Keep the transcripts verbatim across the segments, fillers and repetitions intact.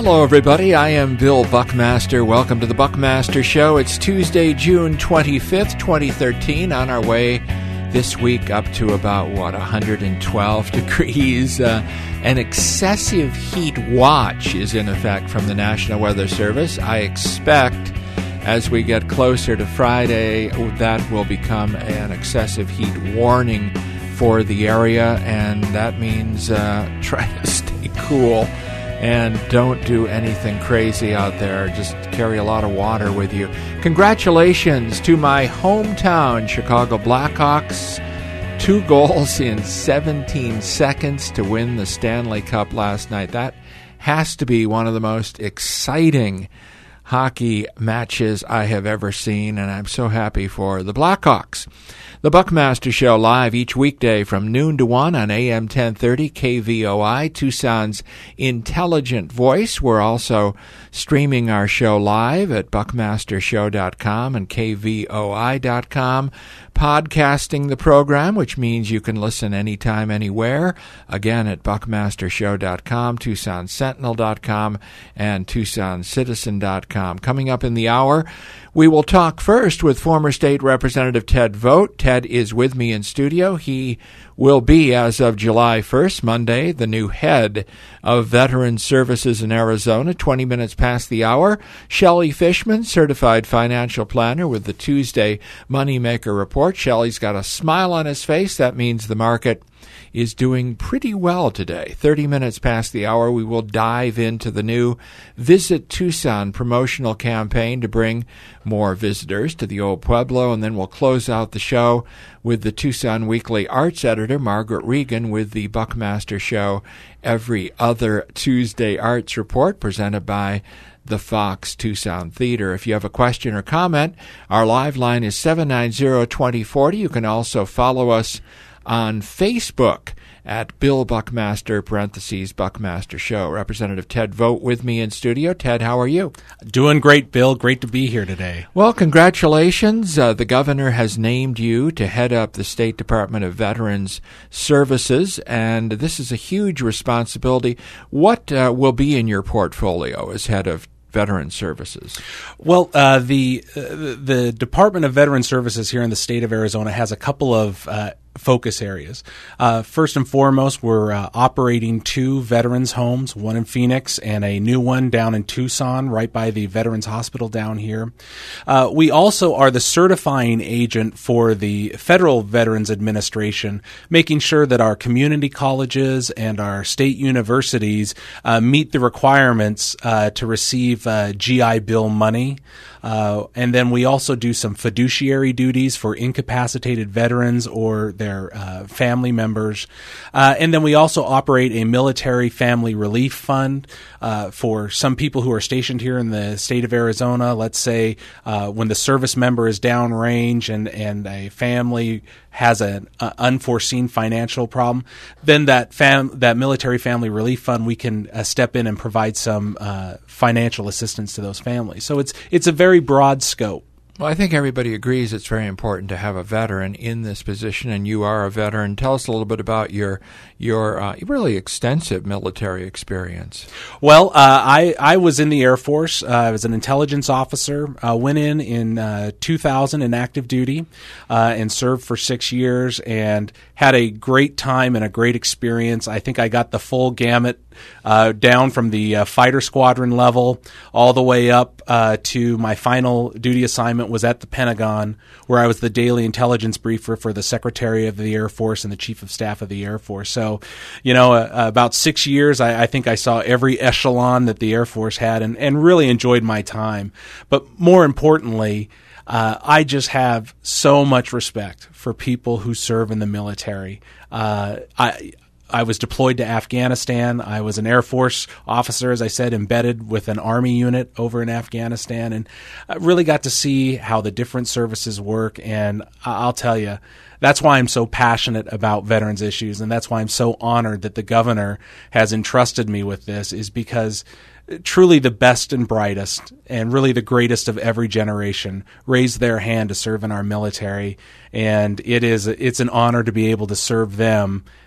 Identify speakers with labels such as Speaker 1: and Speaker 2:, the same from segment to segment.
Speaker 1: Hello, everybody. I am Bill Buckmaster. Welcome to the Buckmaster Show. It's Tuesday, June twenty-fifth, twenty thirteen. On our way this week up to about, what, one hundred twelve degrees. Uh, an excessive heat watch is in effect from the National Weather Service. I expect as we get closer to Friday, that will become an excessive heat warning for the area, and that means uh, try to stay cool. And don't do anything crazy out there. Just carry a lot of water with you. Congratulations to my hometown Chicago Blackhawks. Two goals in seventeen seconds to win the Stanley Cup last night. That has to be one of the most exciting hockey matches I have ever seen, and I'm so happy for the Blackhawks. The Buckmaster Show live each weekday from noon to one on A M ten thirty K V O I, Tucson's intelligent voice. We're also streaming our show live at buckmaster show dot com and K V O I dot com. Podcasting the program, which means you can listen anytime, anywhere. Again, at buckmaster show dot com, tucson sentinel dot com, and tucson citizen dot com. Coming up in the hour, we will talk first with former State Representative Ted Vogt. Ted is with me in studio. He will be, as of July first, Monday, the new head of Veterans Services in Arizona, twenty minutes past the hour. Shelley Fishman, certified financial planner with the Tuesday Moneymaker Report. Shelley's got a smile on his face. That means the market is doing pretty well today. thirty minutes past the hour, we will dive into the new Visit Tucson promotional campaign to bring more visitors to the Old Pueblo, and then we'll close out the show with the Tucson Weekly Arts editor, Margaret Regan, with the Buckmaster Show Every Other Tuesday Arts Report, presented by the Fox Tucson Theater. If you have a question or comment, our live line is seven nine zero, two zero four zero. You can also follow us on Facebook at Bill Buckmaster, parentheses, Buckmaster Show. Representative Ted Vogt with me in studio. Ted, how are you?
Speaker 2: Doing great, Bill. Great to be here today.
Speaker 1: Well, congratulations. Uh, the governor has named you to head up the State Department of Veterans Services, and this is a huge responsibility. What uh, will be in your portfolio as head of Veterans Services?
Speaker 2: Well, uh, the uh, the Department of Veterans Services here in the state of Arizona has a couple of uh, focus areas. Uh, first and foremost, we're uh, operating two veterans homes, one in Phoenix and a new one down in Tucson, right by the Veterans Hospital down here. Uh, we also are the certifying agent for the Federal Veterans Administration, making sure that our community colleges and our state universities uh, meet the requirements uh, to receive uh, G I Bill money. Uh, and then we also do some fiduciary duties for incapacitated veterans or their uh, family members. Uh, and then we also operate a military family relief fund uh, for some people who are stationed here in the state of Arizona. Let's say uh, when the service member is downrange and, and a family has an uh, unforeseen financial problem, then that fam- that military family relief fund, we can uh, step in and provide some uh, financial assistance to those families. So it's it's a very broad scope.
Speaker 1: Well, I think everybody agrees it's very important to have a veteran in this position, and you are a veteran. Tell us a little bit about your your uh, really extensive military experience.
Speaker 2: Well, uh, I, I was in the Air Force. Uh, I was an intelligence officer. Uh, went in in uh, two thousand in active duty uh, and served for six years and had a great time and a great experience. I think I got the full gamut Uh, down from the uh, fighter squadron level all the way up uh, to my final duty assignment was at the Pentagon, where I was the daily intelligence briefer for the Secretary of the Air Force and the Chief of Staff of the Air Force. So, you know, uh, about six years, I, I think I saw every echelon that the Air Force had and, and really enjoyed my time. But more importantly, uh, I just have so much respect for people who serve in the military. Uh, I I was deployed to Afghanistan. I was an Air Force officer, as I said, embedded with an Army unit over in Afghanistan, and I really got to see how the different services work. And I'll tell you, that's why I'm so passionate about veterans issues, and that's why I'm so honored that the governor has entrusted me with this, is because truly the best and brightest and really the greatest of every generation raised their hand to serve in our military, and it is it's an honor to be able to serve them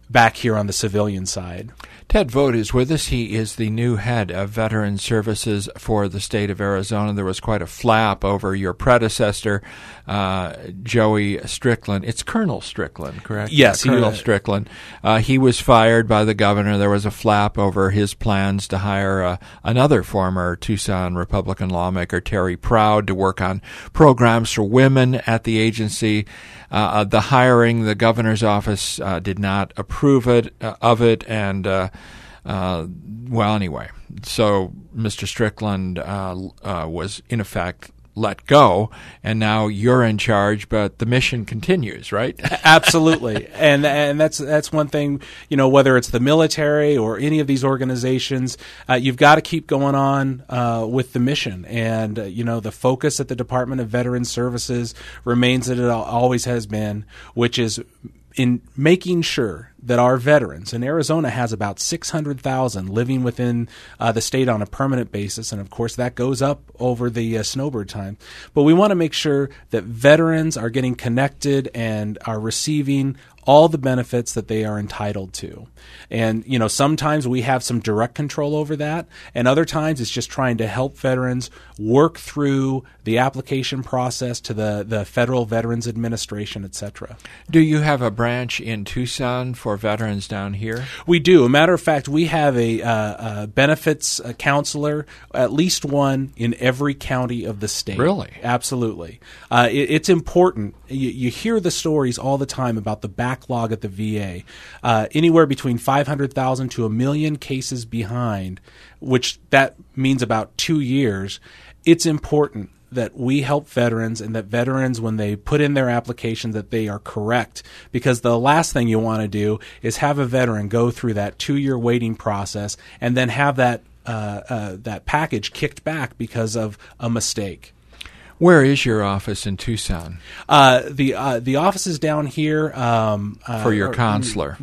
Speaker 2: back here on the civilian side.
Speaker 1: Ted Vogt is with us. He is the new head of Veteran Services for the state of Arizona. There was quite a flap over your predecessor, uh, Joey Strickland. It's Colonel Strickland, correct?
Speaker 2: Yes.
Speaker 1: Uh, Colonel
Speaker 2: he, uh,
Speaker 1: Strickland. Uh, he was fired by the governor. There was a flap over his plans to hire uh, another former Tucson Republican lawmaker, Terry Proud, to work on programs for women at the agency. Uh, the hiring, the governor's office uh, did not approve it uh, of it, and uh, uh, well, anyway, so Mister Strickland uh, uh, was in effect let go, and now you're in charge, but the mission continues, right?
Speaker 2: Absolutely. And and that's that's one thing, you know, whether it's the military or any of these organizations, uh, you've got to keep going on uh, with the mission. And, uh, you know, the focus at the Department of Veterans Services remains that it always has been, which is in making sure that our veterans, and Arizona has about six hundred thousand living within uh, the state on a permanent basis, and of course that goes up over the uh, snowbird time. But we want to make sure that veterans are getting connected and are receiving all the benefits that they are entitled to. And, you know, sometimes we have some direct control over that, and other times it's just trying to help veterans work through the application process to the, the Federal Veterans Administration, et cetera.
Speaker 1: Do you have a branch in Tucson for veterans down here?
Speaker 2: We do. A matter of fact, we have a, uh, a benefits a counselor, at least one in every county of the state.
Speaker 1: Really?
Speaker 2: Absolutely. Uh, it, it's important. You, you hear the stories all the time about the backlog at the V A. Uh, anywhere between five hundred thousand to a million cases behind, which that means about two years. It's important that we help veterans, and that veterans, when they put in their application, that they are correct. Because the last thing you want to do is have a veteran go through that two-year waiting process and then have that uh, uh, that package kicked back because of a mistake.
Speaker 1: Where is your office in Tucson?
Speaker 2: Uh, the uh, the office is down here. Um, uh,
Speaker 1: For your
Speaker 2: or,
Speaker 1: consular?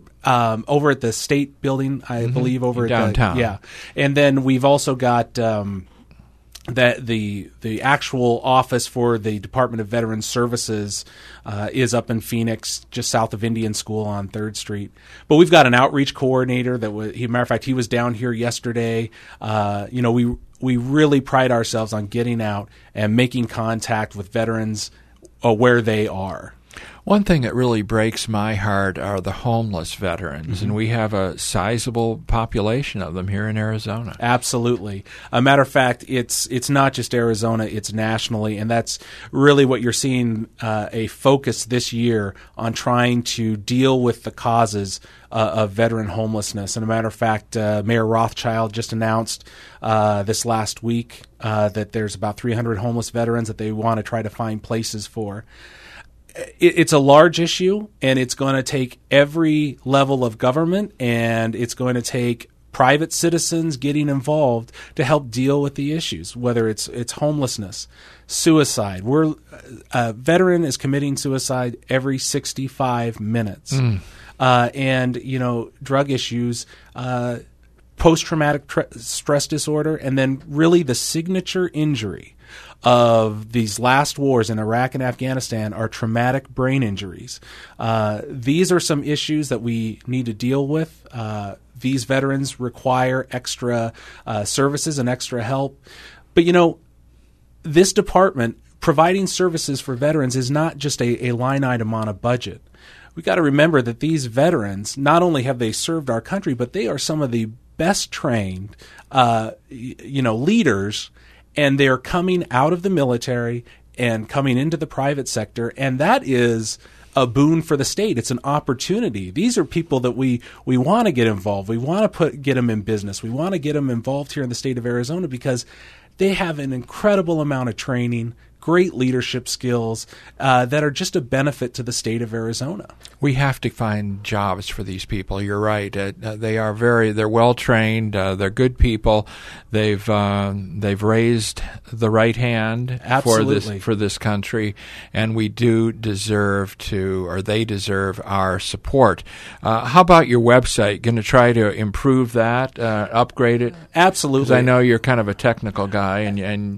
Speaker 2: Um, over at the state building, I mm-hmm. believe, over
Speaker 1: in
Speaker 2: at
Speaker 1: downtown.
Speaker 2: The, yeah. And then we've also got um, that the the actual office for the Department of Veterans Services uh, is up in Phoenix, just south of Indian School on third Street. But we've got an outreach coordinator that was, he, matter of fact, he was down here yesterday. Uh, you know, we we really pride ourselves on getting out and making contact with veterans uh, where they are.
Speaker 1: One thing that really breaks my heart are the homeless veterans, mm-hmm. and we have a sizable population of them here in Arizona.
Speaker 2: Absolutely. A matter of fact, it's it's not just Arizona, it's nationally, and that's really what you're seeing, uh, a focus this year on trying to deal with the causes uh, of veteran homelessness. And a matter of fact, uh, Mayor Rothschild just announced uh, this last week uh, that there's about three hundred homeless veterans that they want to try to find places for. It's a large issue, and it's going to take every level of government, and it's going to take private citizens getting involved to help deal with the issues, whether it's it's homelessness, suicide. We're a veteran is committing suicide every sixty-five minutes. Mm. Uh, and, you know, drug issues, uh, post-traumatic tr- stress disorder, and then really the signature injury of these last wars in Iraq and Afghanistan are traumatic brain injuries. Uh, these are some issues that we need to deal with. Uh, these veterans require extra uh, services and extra help. But, you know, this department providing services for veterans is not just a, a line item on a budget. We've got to remember that these veterans, not only have they served our country, but they are some of the best trained, uh, you know, leaders. And they're coming out of the military and coming into the private sector, and that is a boon for the state. It's an opportunity. These are people that we, we want to get involved. We want to put get them in business. We want to get them involved here in the state of Arizona because they have an incredible amount of training, great leadership skills uh, that are just a benefit to the state of Arizona.
Speaker 1: We have to find jobs for these people. You're right. Uh, they are very, they're well trained. Uh, they're good people. They've uh, they've raised the right hand
Speaker 2: Absolutely.
Speaker 1: for this for this country, and we do deserve to, or they deserve our support. Uh, how about your website? Going to try to improve that, uh, upgrade it?
Speaker 2: Absolutely.
Speaker 1: Because I know you're kind of a technical guy, and and.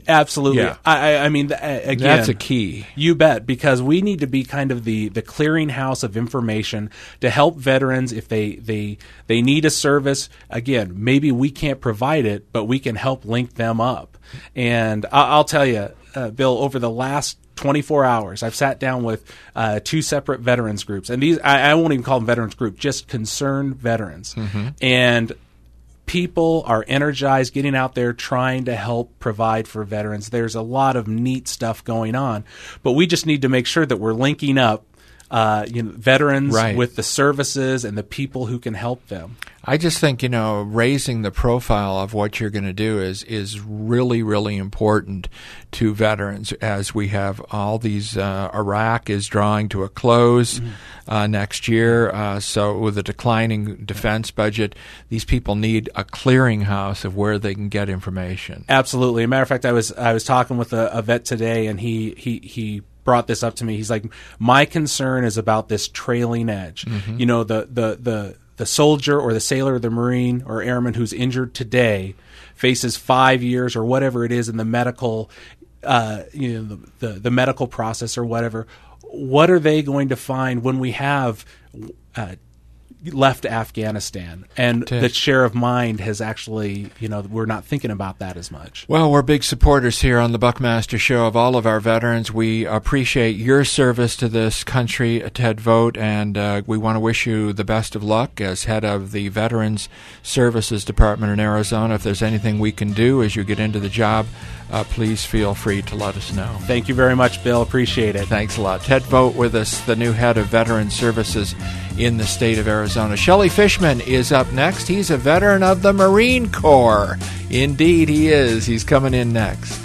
Speaker 2: Absolutely.
Speaker 1: Yeah.
Speaker 2: I, I mean, again,
Speaker 1: that's a key.
Speaker 2: You bet, because we need to be kind of the, the clearinghouse of information to help veterans if they, they they need a service. Again, maybe we can't provide it, but we can help link them up. And I'll tell you, uh, Bill, over the last twenty-four hours, I've sat down with uh, two separate veterans groups, and these I, I won't even call them veterans group, just concerned veterans, mm-hmm. and people are energized, getting out there, trying to help provide for veterans. There's a lot of neat stuff going on, but we just need to make sure that we're linking up uh, you know, veterans
Speaker 1: right.
Speaker 2: with the services and the people who can help them.
Speaker 1: I just think, you know, raising the profile of what you're going to do is is really, really important to veterans, as we have all these, uh, Iraq is drawing to a close mm-hmm. uh, next year. Uh, so with a declining defense budget, these people need a clearinghouse of where they can get information.
Speaker 2: Absolutely. As a matter of fact, I was I was talking with a, a vet today, and he he he brought this up to me. He's like, my concern is about this trailing edge. Mm-hmm. You know, the the the the soldier or the sailor or the Marine or airman who's injured today faces five years or whatever it is in the medical, uh, you know, the, the, the medical process or whatever. What are they going to find when we have uh, left Afghanistan? And the share of mind has actually, you know, we're not thinking about that as much.
Speaker 1: Well, we're big supporters here on the Buckmaster Show of all of our veterans. We appreciate your service to this country, Ted Vogt, and uh, we want to wish you the best of luck as head of the Veterans Services Department in Arizona. If there's anything we can do as you get into the job, uh, please feel free to let us know.
Speaker 2: Thank you very much, Bill. Appreciate it.
Speaker 1: Thanks a lot. Ted Vogt with us, the new head of Veterans Services in the state of Arizona. Shelley Fishman is up next. He's a veteran of the Marine Corps. Indeed, he is. He's coming in next.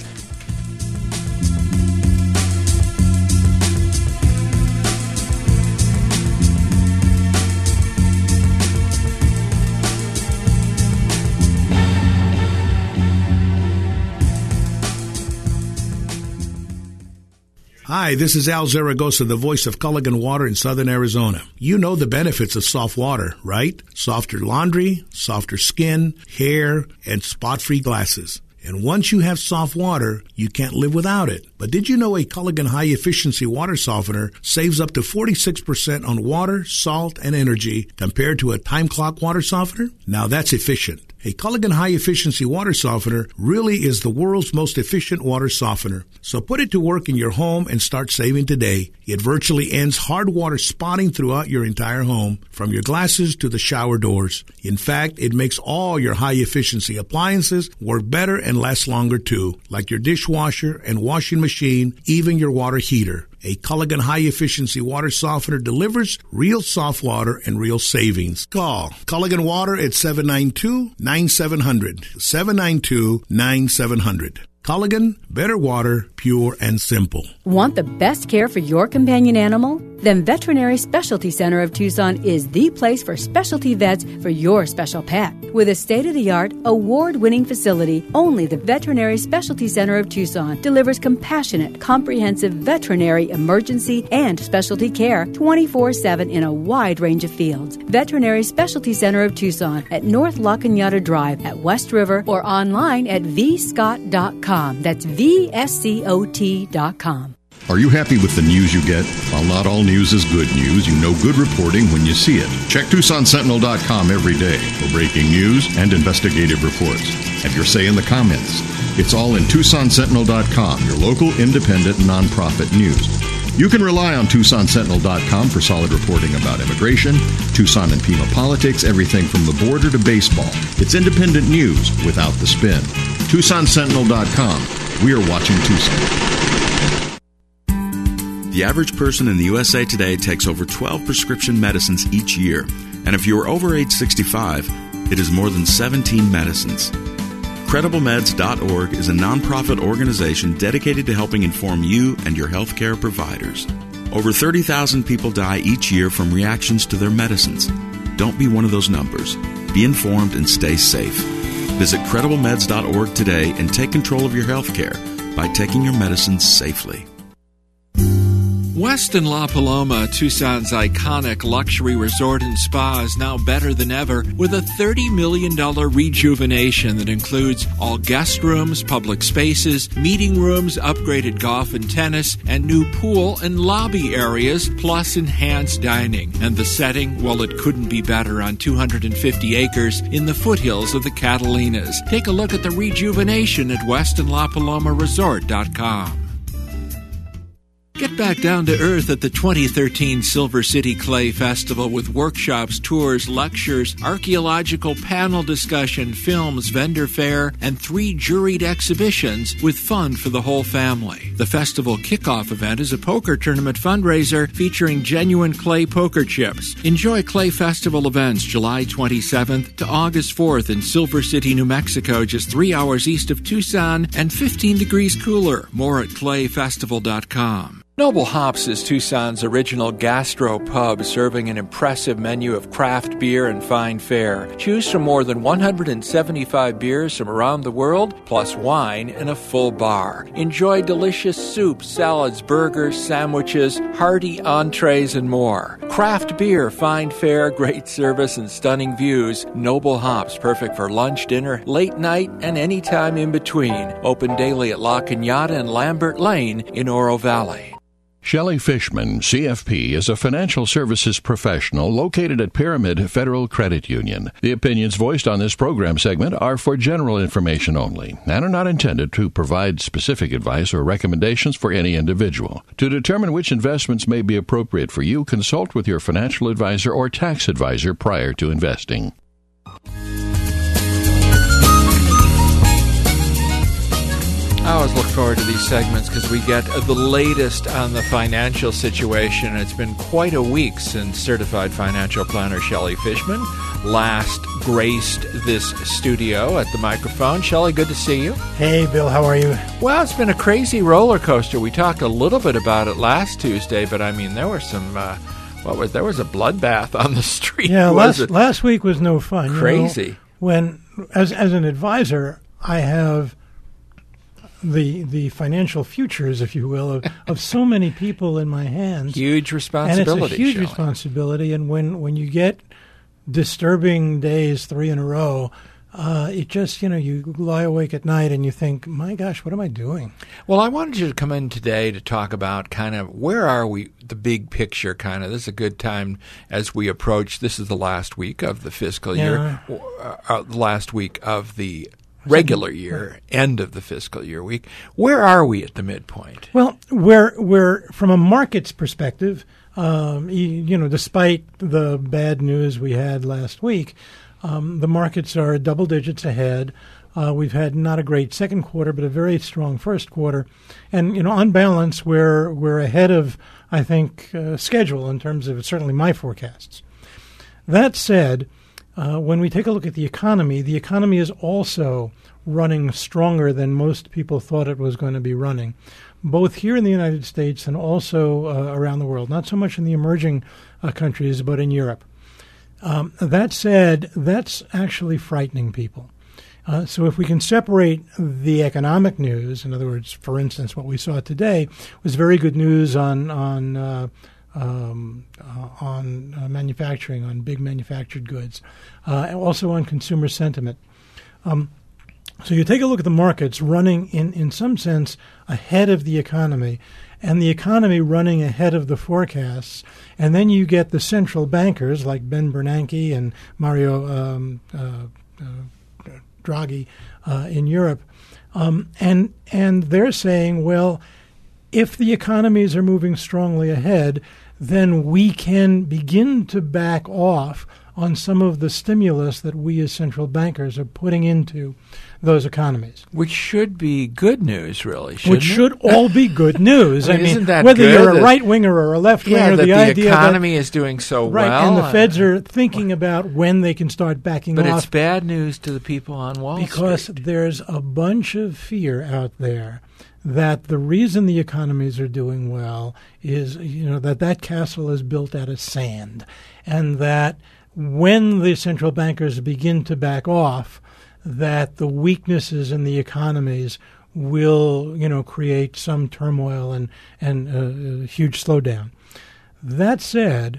Speaker 3: Hi, this is Al Zaragoza, the voice of Culligan Water in Southern Arizona. You know the benefits of soft water, right? Softer laundry, softer skin, hair, and spot-free glasses. And once you have soft water, you can't live without it. But did you know a Culligan high-efficiency water softener saves up to forty-six percent on water, salt, and energy compared to a time clock water softener? Now that's efficient. A Culligan high-efficiency water softener really is the world's most efficient water softener. So put it to work in your home and start saving today. It virtually ends hard water spotting throughout your entire home, from your glasses to the shower doors. In fact, it makes all your high-efficiency appliances work better and last longer too, like your dishwasher and washing machine, even your water heater. A Culligan high-efficiency water softener delivers real soft water and real savings. Call Culligan Water at seven nine two, nine seven zero zero, seven nine two, nine seven zero zero. Culligan, better water, pure and simple.
Speaker 4: Want the best care for your companion animal? Then Veterinary Specialty Center of Tucson is the place for specialty vets for your special pet. With a state-of-the-art, award-winning facility, only the Veterinary Specialty Center of Tucson delivers compassionate, comprehensive veterinary emergency and specialty care twenty-four seven in a wide range of fields. Veterinary Specialty Center of Tucson at North La Cañada Drive at West River, or online at v scott dot com. That's V S C O T dot com.
Speaker 5: Are you happy with the news you get? While not all news is good news, you know good reporting when you see it. Check Tucson Sentinel dot com every day for breaking news and investigative reports. Have your say in the comments. It's all in Tucson Sentinel dot com, your local independent nonprofit news. You can rely on Tucson Sentinel dot com for solid reporting about immigration, Tucson and Pima politics, everything from the border to baseball. It's independent news without the spin. Tucson Sentinel dot com. We are watching Tucson.
Speaker 6: The average person in the U S A today takes over twelve prescription medicines each year. And if you are over age sixty-five, it is more than seventeen medicines. Credible Meds dot org is a nonprofit organization dedicated to helping inform you and your healthcare providers. Over thirty thousand people die each year from reactions to their medicines. Don't be one of those numbers. Be informed and stay safe. Visit Credible Meds dot org today and take control of your healthcare by taking your medicines safely.
Speaker 1: Westin La Paloma, Tucson's iconic luxury resort and spa, is now better than ever with a thirty million dollars rejuvenation that includes all guest rooms, public spaces, meeting rooms, upgraded golf and tennis, and new pool and lobby areas, plus enhanced dining. And the setting, well, it couldn't be better on two hundred fifty acres in the foothills of the Catalinas. Take a look at the rejuvenation at Westin La Paloma Resort dot com. Get back down to earth at the twenty thirteen Silver City Clay Festival with workshops, tours, lectures, archaeological panel discussion, films, vendor fair, and three juried exhibitions with fun for the whole family. The festival kickoff event is a poker tournament fundraiser featuring genuine clay poker chips. Enjoy Clay Festival events July twenty-seventh to August fourth in Silver City, New Mexico, just three hours east of Tucson and fifteen degrees cooler. More at clay festival dot com. Noble Hops is Tucson's original gastro pub, serving an impressive menu of craft beer and fine fare. Choose from more than one hundred seventy-five beers from around the world, plus wine and a full bar. Enjoy delicious soups, salads, burgers, sandwiches, hearty entrees, and more. Craft beer, fine fare, great service, and stunning views. Noble Hops, perfect for lunch, dinner, late night, and any time in between. Open daily at La Cañada and Lambert Lane in Oro Valley.
Speaker 5: Shelley Fishman, C F P, is a financial services professional located at Pyramid Federal Credit Union. The opinions voiced on this program segment are for general information only and are not intended to provide specific advice or recommendations for any individual. To determine which investments may be appropriate for you, consult with your financial advisor or tax advisor prior to investing.
Speaker 1: I always look forward to these segments because we get the latest on the financial situation. It's been quite a week since certified financial planner Shelley Fishman last graced this studio at the microphone. Shelley, good to see you.
Speaker 7: Hey, Bill, how are you?
Speaker 1: Well, it's been a crazy roller coaster. We talked a little bit about it last Tuesday, but I mean, there were some, uh, what was there was a bloodbath on the street.
Speaker 7: Yeah, last last week was no fun.
Speaker 1: Crazy.
Speaker 7: You know, when as as an advisor, I have the the financial futures, if you will, of, of so many people in my hands.
Speaker 1: Huge responsibility.
Speaker 7: And it's a huge
Speaker 1: Shelley.
Speaker 7: responsibility. And when, when you get disturbing days three in a row, uh, it just, you know, you lie awake at night and you think, my gosh, what am I doing?
Speaker 1: Well, I wanted you to come in today to talk about kind of where are we, the big picture kind of. This is a good time as we approach, this is the last week of the fiscal
Speaker 7: Yeah.
Speaker 1: year, uh, the last week of the regular year, end of the fiscal year week. Where are we at the midpoint?
Speaker 7: Well, we're, we're from a market's perspective, um, you, you know, despite the bad news we had last week, um, the markets are double digits ahead. Uh, we've had not a great second quarter, but a very strong first quarter. And, you know, on balance, we're, we're ahead of, I think, uh, schedule in terms of certainly my forecasts. That said, Uh, when we take a look at the economy, the economy is also running stronger than most people thought it was going to be running, both here in the United States and also uh, around the world, not so much in the emerging uh, countries, but in Europe. Um, that said, that's actually frightening people. Uh, so if we can separate the economic news, in other words, for instance, what we saw today was very good news on on uh, Um, uh, on uh, manufacturing, on big manufactured goods, uh, and also on consumer sentiment. Um, so you take a look at the markets running, in, in some sense, ahead of the economy, and the economy running ahead of the forecasts, and then you get the central bankers like Ben Bernanke and Mario um, uh, uh, Draghi uh, in Europe, um, and and they're saying, well, if the economies are moving strongly ahead, then we can begin to back off on some of the stimulus that we as central bankers are putting into those economies.
Speaker 1: Which should be good news, really, shouldn't
Speaker 7: Which
Speaker 1: it?
Speaker 7: should all be good news.
Speaker 1: I
Speaker 7: I
Speaker 1: mean,
Speaker 7: mean,
Speaker 1: isn't that
Speaker 7: whether
Speaker 1: good
Speaker 7: you're a
Speaker 1: that-
Speaker 7: right-winger or a left-winger,
Speaker 1: Yeah, that
Speaker 7: the,
Speaker 1: the
Speaker 7: idea
Speaker 1: economy
Speaker 7: that,
Speaker 1: is doing so
Speaker 7: right,
Speaker 1: well.
Speaker 7: and the Feds
Speaker 1: uh,
Speaker 7: are thinking about when they can start backing
Speaker 1: But
Speaker 7: off.
Speaker 1: it's bad news to the people on Wall
Speaker 7: Because
Speaker 1: Street.
Speaker 7: there's a bunch of fear out there that the reason the economies are doing well is, you know, that that castle is built out of sand, and that when the central bankers begin to back off, that the weaknesses in the economies will, you know, create some turmoil and and uh, a huge slowdown. That said,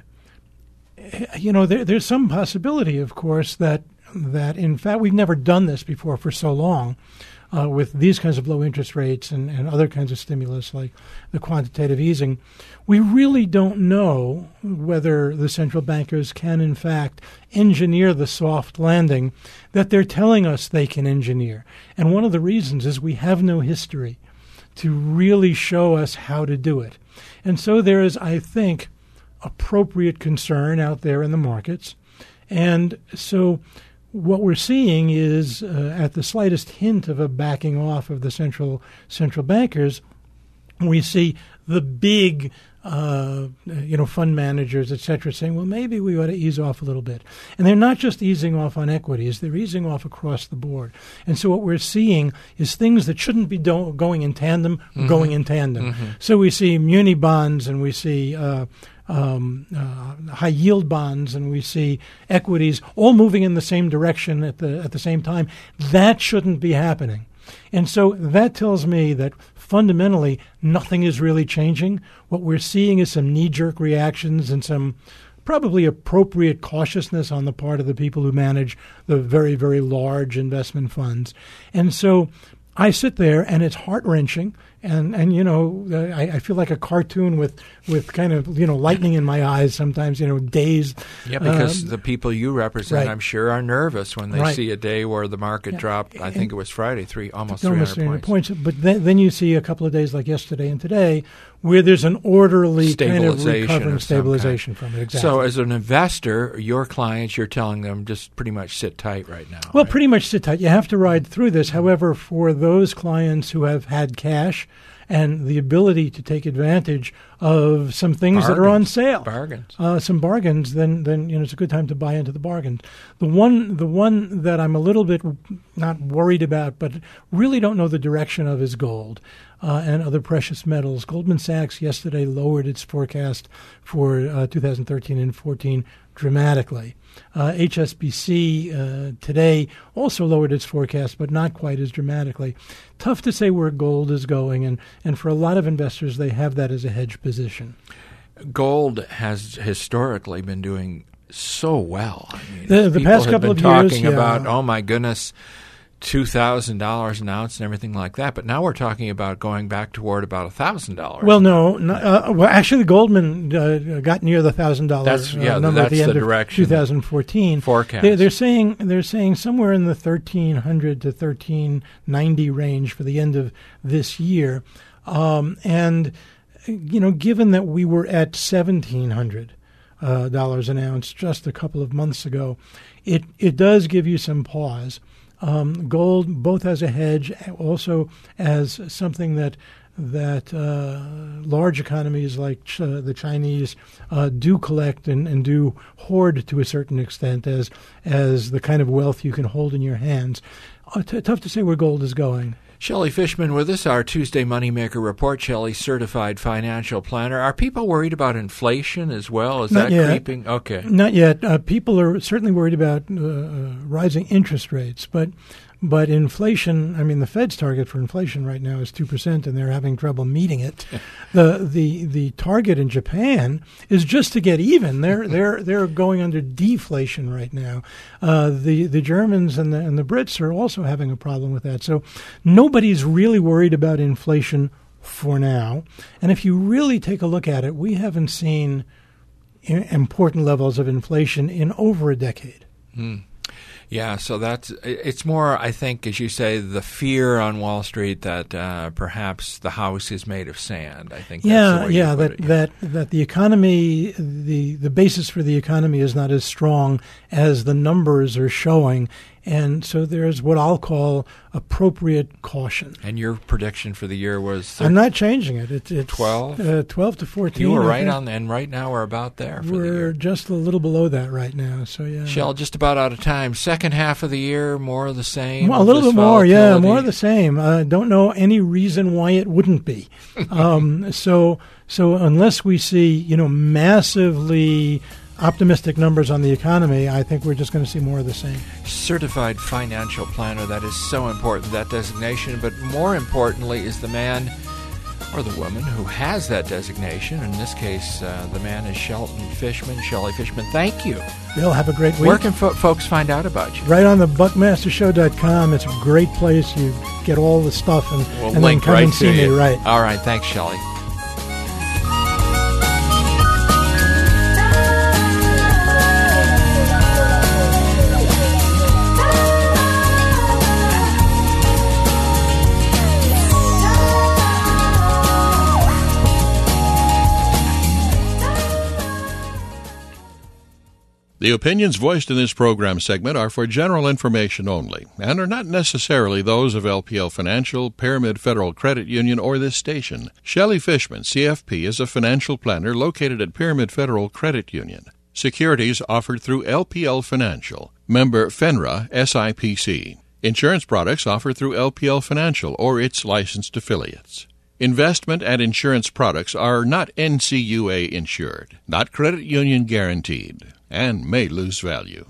Speaker 7: you know, there, there's some possibility, of course, that that in fact we've never done this before for so long. Uh, with these kinds of low interest rates and, and other kinds of stimulus like the quantitative easing, we really don't know whether the central bankers can, in fact, engineer the soft landing that they're telling us they can engineer. And one of the reasons is we have no history to really show us how to do it. And so there is, I think, appropriate concern out there in the markets. And so what we're seeing is, uh, at the slightest hint of a backing off of the central central bankers, we see the big, uh, you know, fund managers, et cetera, saying, well, maybe we ought to ease off a little bit. And they're not just easing off on equities; they're easing off across the board. And so what we're seeing is things that shouldn't be do- going in tandem, mm-hmm. going in tandem. Mm-hmm. So we see muni bonds, and we see Uh, Um, uh, high yield bonds, and we see equities all moving in the same direction at the at the same time. That shouldn't be happening. And so that tells me that fundamentally nothing is really changing. What we're seeing is some knee-jerk reactions and some probably appropriate cautiousness on the part of the people who manage the very, very large investment funds. And so I sit there, and it's heart-wrenching, and, and you know, I, I feel like a cartoon with, with kind of, you know, lightning in my eyes sometimes, you know, dazed.
Speaker 1: Yeah, because
Speaker 7: um,
Speaker 1: the people you represent,
Speaker 7: right.
Speaker 1: I'm sure, are nervous when they
Speaker 7: right.
Speaker 1: see a day where the market
Speaker 7: yeah.
Speaker 1: dropped, I
Speaker 7: and
Speaker 1: think it was Friday, three almost
Speaker 7: almost
Speaker 1: three hundred
Speaker 7: points.
Speaker 1: points.
Speaker 7: But then, then you see a couple of days like yesterday and today where there's an orderly kind of recovering stabilization from it. Exactly.
Speaker 1: So as an investor, your clients, you're telling them just pretty much sit tight right now.
Speaker 7: Well,
Speaker 1: right?
Speaker 7: pretty much sit tight. You have to ride through this. However, for those clients who have had cash and the ability to take advantage of some things
Speaker 1: bargains.
Speaker 7: that are on sale,
Speaker 1: bargains,
Speaker 7: uh, some bargains, then then you know it's a good time to buy into the bargains. The one the one that I'm a little bit not worried about, but really don't know the direction of is gold uh, and other precious metals. Goldman Sachs yesterday lowered its forecast for uh, two thousand thirteen and fourteen dramatically. Uh, H S B C uh, today also lowered its forecast, but not quite as dramatically. Tough to say where gold is going, and, and for a lot of investors, they have that as a hedge position.
Speaker 1: Gold has historically been doing so well. I mean,
Speaker 7: the the past
Speaker 1: have
Speaker 7: couple
Speaker 1: been
Speaker 7: of years,
Speaker 1: talking
Speaker 7: yeah.
Speaker 1: about, oh my goodness, two thousand dollars an ounce and everything like that. But now we're talking about going back toward about one thousand dollars.
Speaker 7: Well, no. no uh, well, actually, Goldman uh, got near the one thousand dollars
Speaker 1: yeah,
Speaker 7: uh, number
Speaker 1: that's
Speaker 7: at the end
Speaker 1: the
Speaker 7: of
Speaker 1: direction
Speaker 7: twenty fourteen.
Speaker 1: Forecast.
Speaker 7: They're, they're, saying, they're saying somewhere in the thirteen hundred to thirteen ninety range for the end of this year. Um, and, you know, given that we were at seventeen hundred dollars uh, an ounce just a couple of months ago, it, it does give you some pause. Um, gold, both as a hedge, also as something that that uh, large economies like ch- uh, the Chinese uh, do collect and, and do hoard to a certain extent as as the kind of wealth you can hold in your hands. Uh, t- tough to say where gold is going.
Speaker 1: Shelley Fishman with us, our Tuesday Moneymaker Report. Shelley, certified financial planner. Are people worried about inflation as well? Is
Speaker 7: Not
Speaker 1: that
Speaker 7: yet.
Speaker 1: creeping? Okay.
Speaker 7: Not yet. Uh, people are certainly worried about uh, uh, rising interest rates, but but inflation, I mean, the Fed's target for inflation right now is two percent, and they're having trouble meeting it. the the the target in Japan is just to get even. They're they're they're going under deflation right now. Uh, the the Germans and the and the Brits are also having a problem with that. So nobody's really worried about inflation for now. And if you really take a look at it, we haven't seen important levels of inflation in over a decade.
Speaker 1: Mm. Yeah, so that's it's more, I think, as you say, the fear on Wall Street that uh, perhaps the house is made of sand. I think.
Speaker 7: Yeah,
Speaker 1: that's the way
Speaker 7: yeah,
Speaker 1: you put
Speaker 7: that
Speaker 1: it, yeah.
Speaker 7: that that the economy, the the basis for the economy is not as strong as the numbers are showing. And so there's what I'll call appropriate caution.
Speaker 1: And your prediction for the year was? thirteen
Speaker 7: I'm not changing it. It it's
Speaker 1: twelve?
Speaker 7: Uh, twelve to fourteen.
Speaker 1: You were
Speaker 7: I
Speaker 1: right
Speaker 7: think.
Speaker 1: on, and right now we're about there for
Speaker 7: we're
Speaker 1: the year.
Speaker 7: just a little below that right now. So yeah.
Speaker 1: Shell, just about out of time. Second half of the year, more of the same?
Speaker 7: Well, a little
Speaker 1: this
Speaker 7: bit more, yeah,
Speaker 1: volatility?
Speaker 7: more of the same. I uh, don't know any reason why it wouldn't be. um, so, so unless we see, you know, massively optimistic numbers on the economy, I think we're just going to see more of the same.
Speaker 1: Certified financial planner, that is so important, that designation. But more importantly is the man or the woman who has that designation. In this case, uh, the man is Shelton Fishman. Shelley Fishman, thank you.
Speaker 7: Bill, have a great week.
Speaker 1: Where can fo- folks find out about you?
Speaker 7: Right on the buckmaster show dot com. It's a great place. You get all the stuff and,
Speaker 1: we'll
Speaker 7: and then come
Speaker 1: right
Speaker 7: and see me.
Speaker 1: You.
Speaker 7: Right.
Speaker 1: All right. Thanks, Shelley.
Speaker 5: The opinions voiced in this program segment are for general information only and are not necessarily those of L P L Financial, Pyramid Federal Credit Union, or this station. Shelley Fishman, C F P, is a financial planner located at Pyramid Federal Credit Union. Securities offered through L P L Financial, member FINRA S I P C. Insurance products offered through L P L Financial or its licensed affiliates. Investment and insurance products are not N C U A insured, not credit union guaranteed, and may lose value.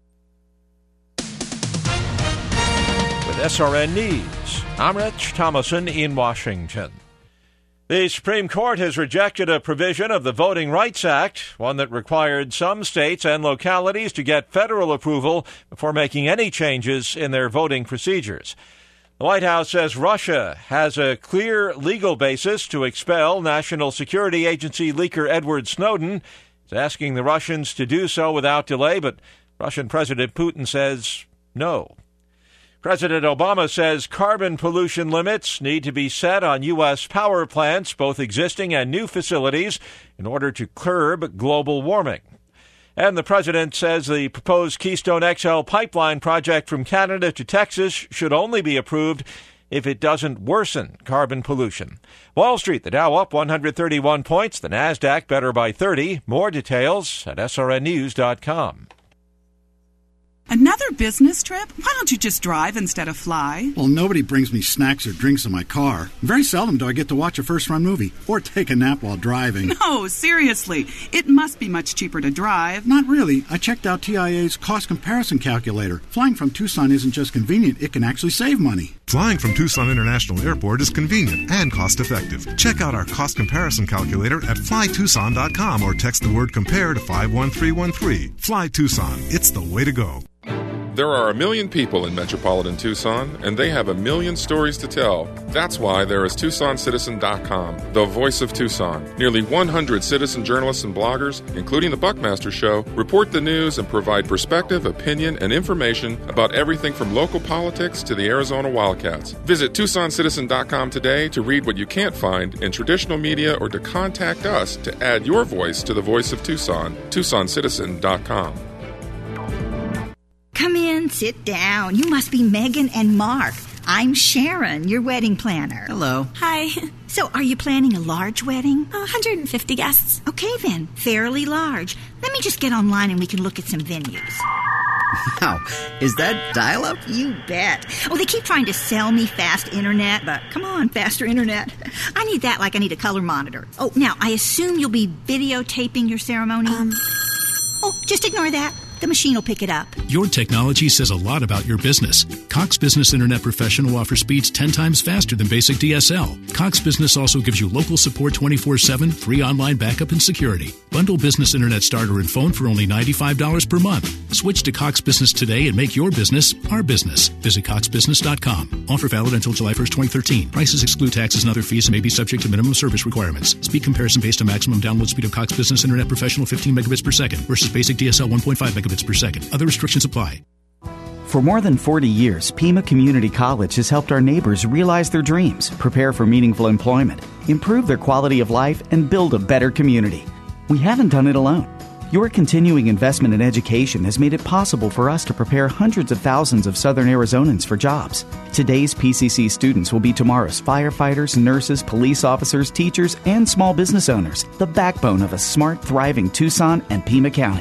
Speaker 8: With S R N News, I'm Rich Thomason in Washington. The Supreme Court has rejected a provision of the Voting Rights Act, one that required some states and localities to get federal approval before making any changes in their voting procedures. The White House says Russia has a clear legal basis to expel National Security Agency leaker Edward Snowden. It's asking the Russians to do so without delay, but Russian President Putin says no. President Obama says carbon pollution limits need to be set on U S power plants, both existing and new facilities, in order to curb global warming. And the president says the proposed Keystone X L pipeline project from Canada to Texas should only be approved if it doesn't worsen carbon pollution. Wall Street, the Dow up one hundred thirty-one points, the NASDAQ better by thirty. More details at S R N news dot com.
Speaker 9: Another business trip? Why don't you just drive instead of fly?
Speaker 10: Well, nobody brings me snacks or drinks in my car. Very seldom do I get to watch a first-run movie or take a nap while driving.
Speaker 9: No, seriously. It must be much cheaper to drive.
Speaker 10: Not really. I checked out T I A's cost comparison calculator. Flying from Tucson isn't just convenient, it can actually save money.
Speaker 11: Flying from Tucson International Airport is convenient and cost-effective. Check out our cost comparison calculator at fly tucson dot com or text the word compare to five one three one three. Fly Tucson. It's the way to go.
Speaker 12: There are a million people in metropolitan Tucson, and they have a million stories to tell. That's why there is Tucson Citizen dot com, the voice of Tucson. Nearly one hundred citizen journalists and bloggers, including the Buckmaster Show, report the news and provide perspective, opinion, and information about everything from local politics to the Arizona Wildcats. Visit Tucson Citizen dot com today to read what you can't find in traditional media or to contact us to add your voice to the voice of Tucson. Tucson Citizen dot com.
Speaker 13: Come in, sit down. You must be Megan and Mark. I'm Sharon, your wedding planner.
Speaker 14: Hello.
Speaker 13: Hi. So, are you planning a large wedding?
Speaker 14: one hundred fifty guests.
Speaker 13: Okay, then. Fairly large. Let me just get online and we can look at some venues.
Speaker 14: Wow. Is that dial-up?
Speaker 13: You bet. Oh, they keep trying to sell me fast internet, but come on, faster internet. I need that like I need a color monitor. Oh, now, I assume you'll be videotaping your ceremony?
Speaker 14: Um.
Speaker 13: Oh, just ignore that. The machine will pick it up.
Speaker 15: Your technology says a lot about your business. Cox Business Internet Professional offers speeds ten times faster than basic D S L. Cox Business also gives you local support twenty-four seven, free online backup and security. Bundle Business Internet Starter and phone for only ninety-five dollars per month. Switch to Cox Business today and make your business our business. Visit cox business dot com. Offer valid until July first, twenty thirteen. Prices exclude taxes and other fees and may be subject to minimum service requirements. Speed comparison based on maximum download speed of Cox Business Internet Professional fifteen megabits per second versus basic D S L one point five megabits per second. Other restrictions apply.
Speaker 16: For more than forty years, Pima Community College has helped our neighbors realize their dreams, prepare for meaningful employment, improve their quality of life, and build a better community. We haven't done it alone. Your continuing investment in education has made it possible for us to prepare hundreds of thousands of Southern Arizonans for jobs. Today's P C C students will be tomorrow's firefighters, nurses, police officers, teachers, and small business owners, the backbone of a smart, thriving Tucson and Pima County.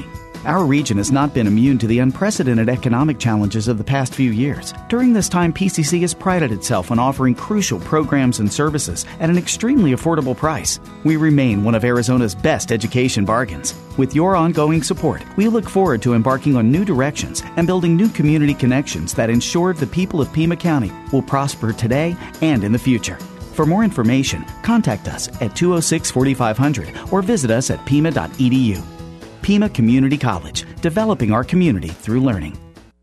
Speaker 16: Our region has not been immune to the unprecedented economic challenges of the past few years. During this time, P C C has prided itself on offering crucial programs and services at an extremely affordable price. We remain one of Arizona's best education bargains. With your ongoing support, we look forward to embarking on new directions and building new community connections that ensure the people of Pima County will prosper today and in the future. For more information, contact us at two oh six, forty-five hundred or visit us at pima dot e d u. Pima Community College, developing our community through learning.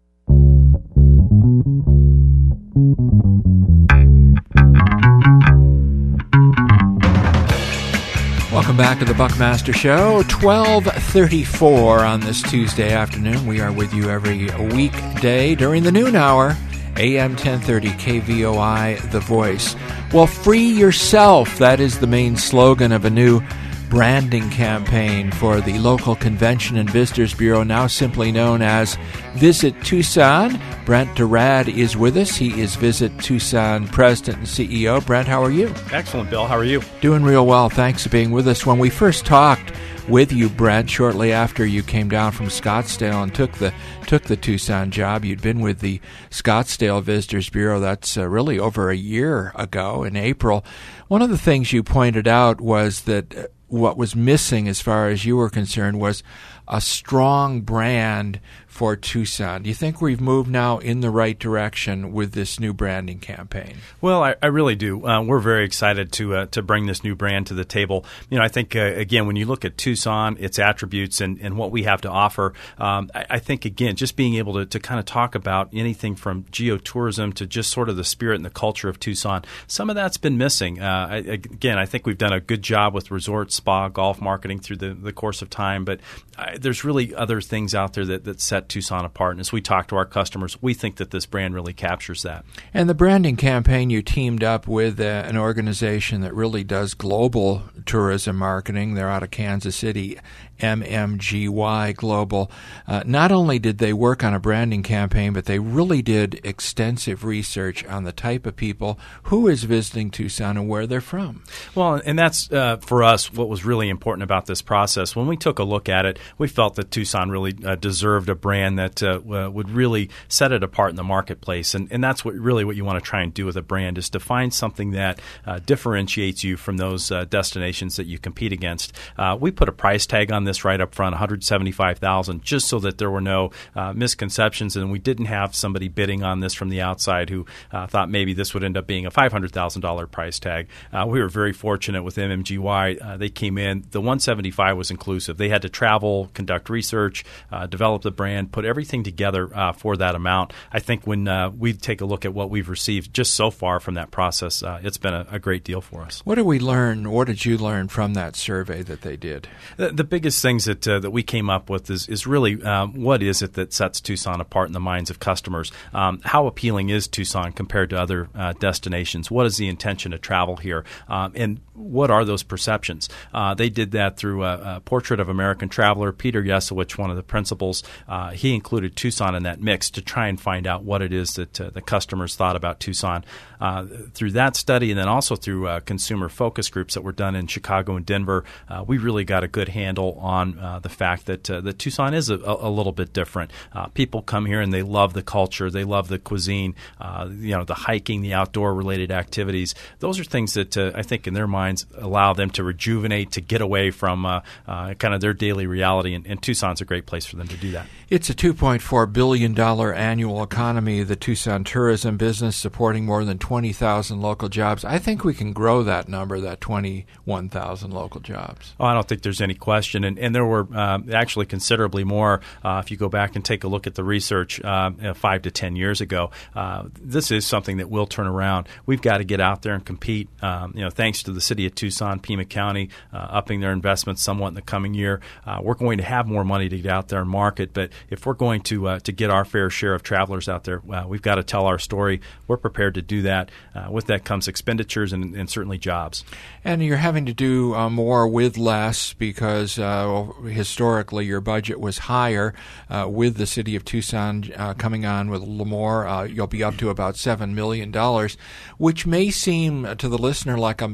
Speaker 1: Welcome back to the Buckmaster Show, twelve thirty-four on this Tuesday afternoon. We are with you every weekday during the noon hour, A M ten thirty K V O I, The Voice. Well, free yourself. That is the main slogan of a new branding campaign for the local Convention and Visitors Bureau, now simply known as Visit Tucson. Brent Durad is with us. He is Visit Tucson President and C E O. Brent, how are you?
Speaker 17: Excellent, Bill. How are you?
Speaker 1: Doing real well. Thanks for being with us. When we first talked with you, Brent, shortly after you came down from Scottsdale and took the took the Tucson job, you'd been with the Scottsdale Visitors Bureau. That's uh, really over a year ago in April. One of the things you pointed out was that uh, what was missing, as far as you were concerned, was a strong brand for Tucson. Do you think we've moved now in the right direction with this new branding campaign?
Speaker 17: Well, I, I really do. Uh, we're very excited to uh, to bring this new brand to the table. You know, I think, uh, again, when you look at Tucson, its attributes and, and what we have to offer, um, I, I think, again, just being able to, to kind of talk about anything from geotourism to just sort of the spirit and the culture of Tucson, some of that's been missing. Uh, I, again, I think we've done a good job with resort, spa, golf marketing through the, the course of time, but I, there's really other things out there that, that set Tucson apart. And as we talk to our customers, we think that this brand really captures that.
Speaker 1: And the branding campaign, you teamed up with uh, an organization that really does global tourism marketing. They're out of Kansas City, M M G Y Global. Uh, not only did they work on a branding campaign, but they really did extensive research on the type of people who is visiting Tucson and where they're from.
Speaker 17: Well, and that's, uh, for us, what was really important about this process. When we took a look at it, we felt that Tucson really uh, deserved a brand that uh, uh, would really set it apart in the marketplace. And, and that's what really what you want to try and do with a brand, is to find something that uh, differentiates you from those uh, destinations that you compete against. Uh, we put a price tag on this right up front, one hundred seventy-five thousand dollars, just so that there were no uh, misconceptions, and we didn't have somebody bidding on this from the outside who uh, thought maybe this would end up being a five hundred thousand dollars price tag. Uh, we were very fortunate with M M G Y. Uh, they came in. The one hundred seventy-five thousand dollars was inclusive. They had to travel, conduct research, uh, develop the brand, put everything together uh, for that amount. I think when uh, we take a look at what we've received just so far from that process, uh, it's been a, a great deal for us.
Speaker 1: What did we learn? What did you learn from that survey that they did?
Speaker 17: The, the biggest things that uh, that we came up with is, is really um, what is it that sets Tucson apart in the minds of customers? Um, how appealing is Tucson compared to other uh, destinations? What is the intention to travel here? Um, and what are those perceptions? Uh, they did that through a, a portrait of American traveler, Peter Yesowich, one of the principals. Uh, he included Tucson in that mix to try and find out what it is that uh, the customers thought about Tucson. Uh, through that study, and then also through uh, consumer focus groups that were done in Chicago and Denver, uh, we really got a good handle on uh, the fact that uh, that Tucson is a, a little bit different. Uh, people come here and they love the culture, they love the cuisine, uh, you know, the hiking, the outdoor-related activities. Those are things that uh, I think in their minds allow them to rejuvenate, to get away from uh, uh, kind of their daily reality, and, and Tucson's a great place for them to do that.
Speaker 1: It's a two point four billion dollars annual economy, the Tucson tourism business, supporting more than twenty thousand local jobs. I think we can grow that number, that twenty-one thousand local jobs.
Speaker 17: Oh, I don't think there's any question. And, and there were um, actually considerably more uh, if you go back and take a look at the research uh, you know, five to ten years ago. Uh, this is something that will turn around. We've got to get out there and compete. Um, you know, thanks to the city of Tucson, Pima County, uh, upping their investments somewhat in the coming year. Uh, we're going to have more money to get out there and market. But if we're going to uh, to get our fair share of travelers out there, uh, we've got to tell our story. We're prepared to do that. Uh, with that comes expenditures and, and certainly jobs.
Speaker 1: And you're having to do uh, more with less because uh, historically your budget was higher. Uh, with the city of Tucson uh, coming on with a little more, uh, you'll be up to about seven million dollars, which may seem to the listener like a lot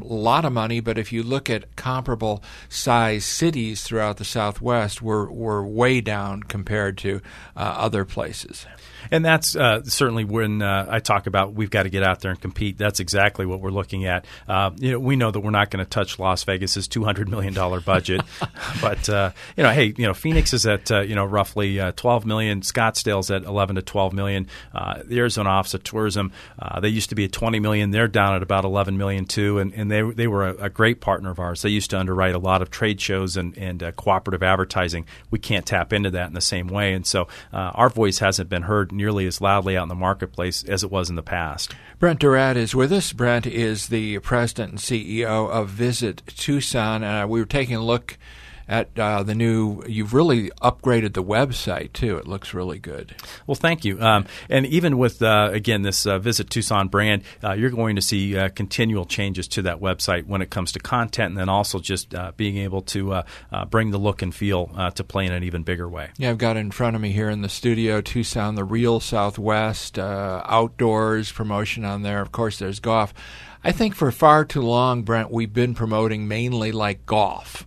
Speaker 1: of money, but if you look at comparable size cities throughout the Southwest, we're, we're way down compared to uh, other places.
Speaker 17: And that's uh, certainly when uh, I talk about we've got to get out there and compete. That's exactly what we're looking at. Uh, you know, we know that we're not going to touch Las Vegas's two hundred million dollars budget, but uh, you know, hey, you know, Phoenix is at uh, you know roughly uh, twelve million. Scottsdale's at eleven to twelve million. Uh, the Arizona Office of Tourism, uh, they used to be at twenty million. They're down at about eleven million too, and, and they they were a, a great partner of ours. They used to underwrite a lot of trade shows and and uh, cooperative advertising. We can't tap into that in the same way, and so uh, our voice hasn't been heard nearly as loudly out in the marketplace as it was in the past.
Speaker 1: Brent Durrett is with us. Brent is the president and C E O of Visit Tucson. Uh, we were taking a look at uh, the new, you've really upgraded the website, too. It looks really good.
Speaker 17: Well, thank you. Um, and even with, uh, again, this uh, Visit Tucson brand, uh, you're going to see uh, continual changes to that website when it comes to content, and then also just uh, being able to uh, uh, bring the look and feel uh, to play in an even bigger way.
Speaker 1: Yeah, I've got it in front of me here in the studio, Tucson, the real Southwest, uh, outdoors promotion on there. Of course, there's golf. I think for far too long, Brent, we've been promoting mainly like golf.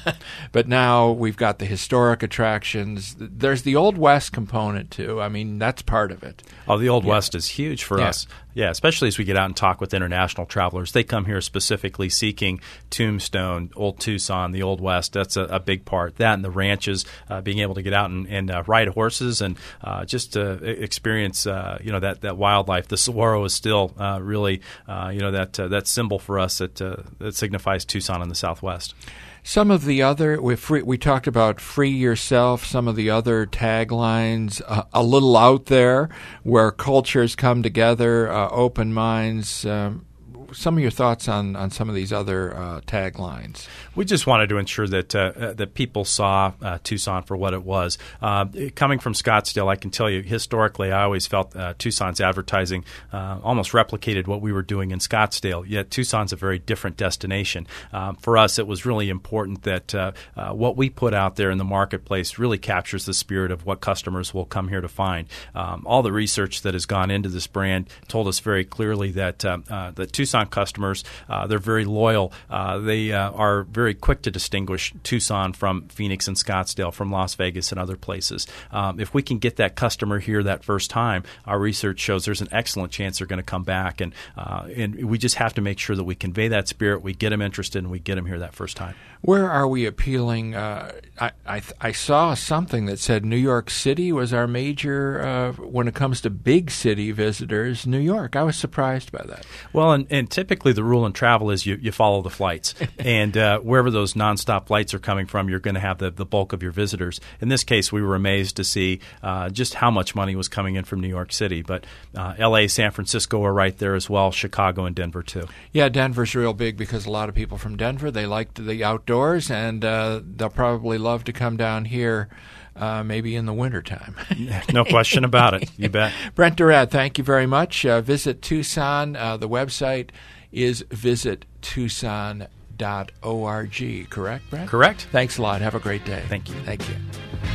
Speaker 1: But now we've got the historic attractions. There's the Old West component, too. I mean, that's part of it.
Speaker 17: Oh, the Old
Speaker 1: yeah.
Speaker 17: West is huge for
Speaker 1: yeah.
Speaker 17: us. Yeah, especially as we get out and talk with international travelers. They come here specifically seeking Tombstone, Old Tucson, the Old West. That's a, a big part. That and the ranches, uh, being able to get out and, and uh, ride horses and uh, just uh, experience, uh, you know, that, that wildlife. The saguaro is still uh, really, uh, you know, that uh, that symbol for us that uh, that signifies Tucson in the Southwest.
Speaker 1: Some of the other, we free, we talked about free yourself, some of the other taglines, uh, a little out there, where cultures come together, uh, open minds. Um, some of your thoughts on, on some of these other uh, taglines.
Speaker 17: We just wanted to ensure that uh, that people saw uh, Tucson for what it was. Uh, coming from Scottsdale, I can tell you historically, I always felt uh, Tucson's advertising uh, almost replicated what we were doing in Scottsdale. Yet Tucson's a very different destination. Um, for us, it was really important that uh, uh, what we put out there in the marketplace really captures the spirit of what customers will come here to find. Um, all the research that has gone into this brand told us very clearly that uh, uh, the Tucson customers, uh, they're very loyal. Uh, they uh, are very quick to distinguish Tucson from Phoenix and Scottsdale, from Las Vegas and other places. Um, if we can get that customer here that first time, our research shows there's an excellent chance they're going to come back. And uh, and we just have to make sure that we convey that spirit, we get them interested, and we get them here that first time.
Speaker 1: Where are we appealing? Uh, I, I I saw something that said New York City was our major, uh, when it comes to big city visitors, New York. I was surprised by that.
Speaker 17: Well, and, and typically the rule in travel is you, you follow the flights. And uh, wherever those nonstop flights are coming from, you're going to have the, the bulk of your visitors. In this case, we were amazed to see uh, just how much money was coming in from New York City. But uh, L A, San Francisco are right there as well, Chicago and Denver too.
Speaker 1: Yeah, Denver's real big because a lot of people from Denver, they like the outdoors, and uh, they'll probably love to come down here uh, maybe in the wintertime.
Speaker 17: No question about it. You bet.
Speaker 1: Brent Durrett, thank you very much. Uh, Visit Tucson. Uh, the website is visit tucson dot org, correct, Brent?
Speaker 17: Correct.
Speaker 1: Thanks a lot. Have a great day.
Speaker 17: Thank you.
Speaker 1: Thank you.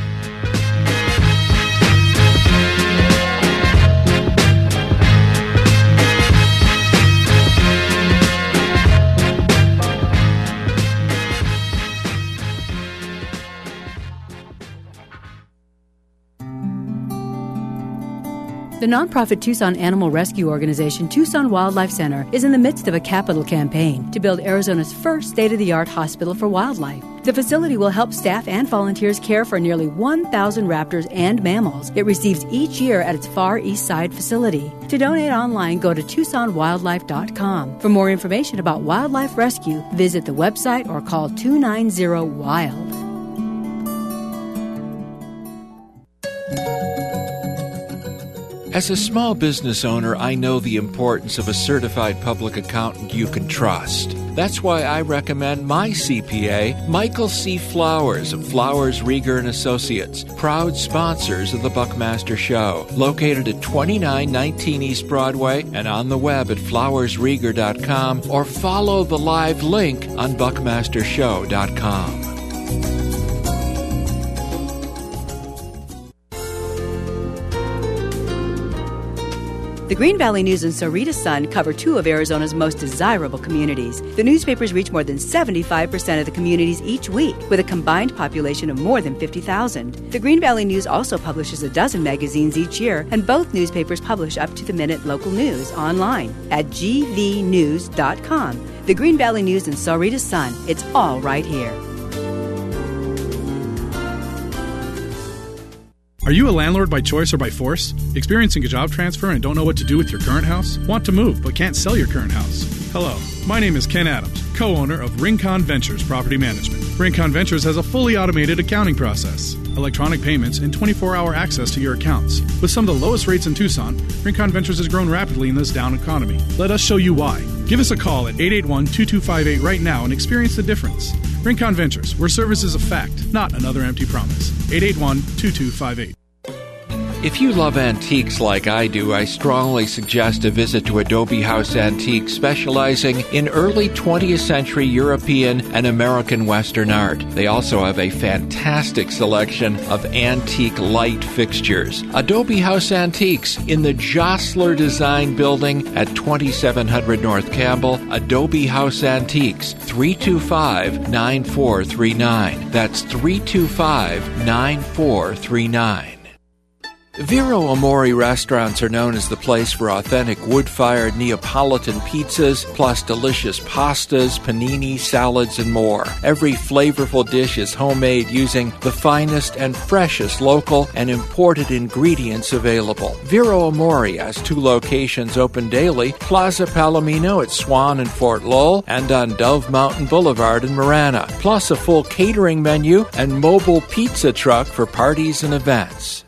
Speaker 4: The nonprofit Tucson Animal Rescue Organization, Tucson Wildlife Center, is in the midst of a capital campaign to build Arizona's first state-of-the-art hospital for wildlife. The facility will help staff and volunteers care for nearly one thousand raptors and mammals it receives each year at its Far East Side facility. To donate online, go to tucson wildlife dot com. For more information about wildlife rescue, visit the website or call two nine zero wild.
Speaker 1: As a small business owner, I know the importance of a certified public accountant you can trust. That's why I recommend my C P A, Michael C. Flowers of Flowers, Rieger and Associates, proud sponsors of the Buckmaster Show, located at twenty-nine nineteen East Broadway and on the web at flowers rieger dot com, or follow the live link on buckmaster show dot com.
Speaker 4: The Green Valley News and Sarita Sun cover two of Arizona's most desirable communities. The newspapers reach more than seventy-five percent of the communities each week, with a combined population of more than fifty thousand. The Green Valley News also publishes a dozen magazines each year, and both newspapers publish up-to-the-minute local news online at g v news dot com. The Green Valley News and Sarita Sun. It's all right here.
Speaker 18: Are you a landlord by choice or by force? Experiencing a job transfer and don't know what to do with your current house? Want to move but can't sell your current house? Hello, my name is Ken Adams, co-owner of Rincon Ventures Property Management. Rincon Ventures has a fully automated accounting process, electronic payments, and twenty-four hour access to your accounts. With some of the lowest rates in Tucson, Rincon Ventures has grown rapidly in this down economy. Let us show you why. Give us a call at eight eight one, two two five eight right now and experience the difference. Rincon Ventures, where service is a fact, not another empty promise. eight eight one, two two five eight.
Speaker 1: If you love antiques like I do, I strongly suggest a visit to Adobe House Antiques, specializing in early twentieth century European and American Western art. They also have a fantastic selection of antique light fixtures. Adobe House Antiques in the Jostler Design Building at twenty-seven hundred North Campbell. Adobe House Antiques, three two five, nine four three nine. That's three two five, nine four three nine. Vero Amore restaurants are known as the place for authentic wood-fired Neapolitan pizzas, plus delicious pastas, panini, salads, and more. Every flavorful dish is homemade using the finest and freshest local and imported ingredients available. Vero Amore has two locations open daily, Plaza Palomino at Swan and Fort Lowell, and on Dove Mountain Boulevard in Marana, plus a full catering menu and mobile pizza truck for parties and events.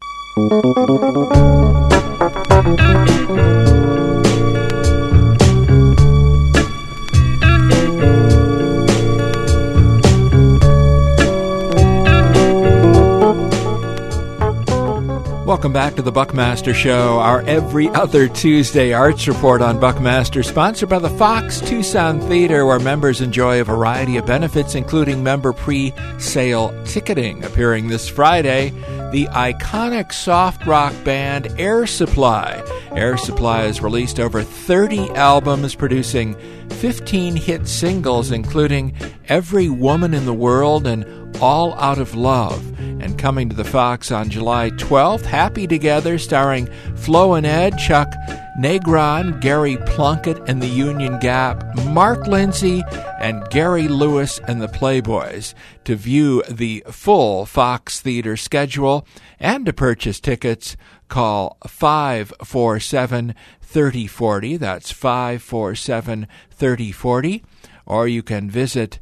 Speaker 1: Welcome back to the Buckmaster Show, our every other Tuesday arts report on Buckmaster, sponsored by the Fox Tucson Theater, where members enjoy a variety of benefits, including member pre-sale ticketing. Appearing this Friday, the iconic soft rock band Air Supply. Air Supply has released over thirty albums, producing fifteen hit singles, including Every Woman in the World and All Out of Love. And coming to the Fox on July twelfth, Happy Together, starring Flo and Ed, Chuck Negron, Gary Plunkett and the Union Gap, Mark Lindsay, and Gary Lewis and the Playboys. To view the full Fox Theater schedule and to purchase tickets, call five four seven, three oh four oh. That's five four seven, three oh four oh. Or you can visit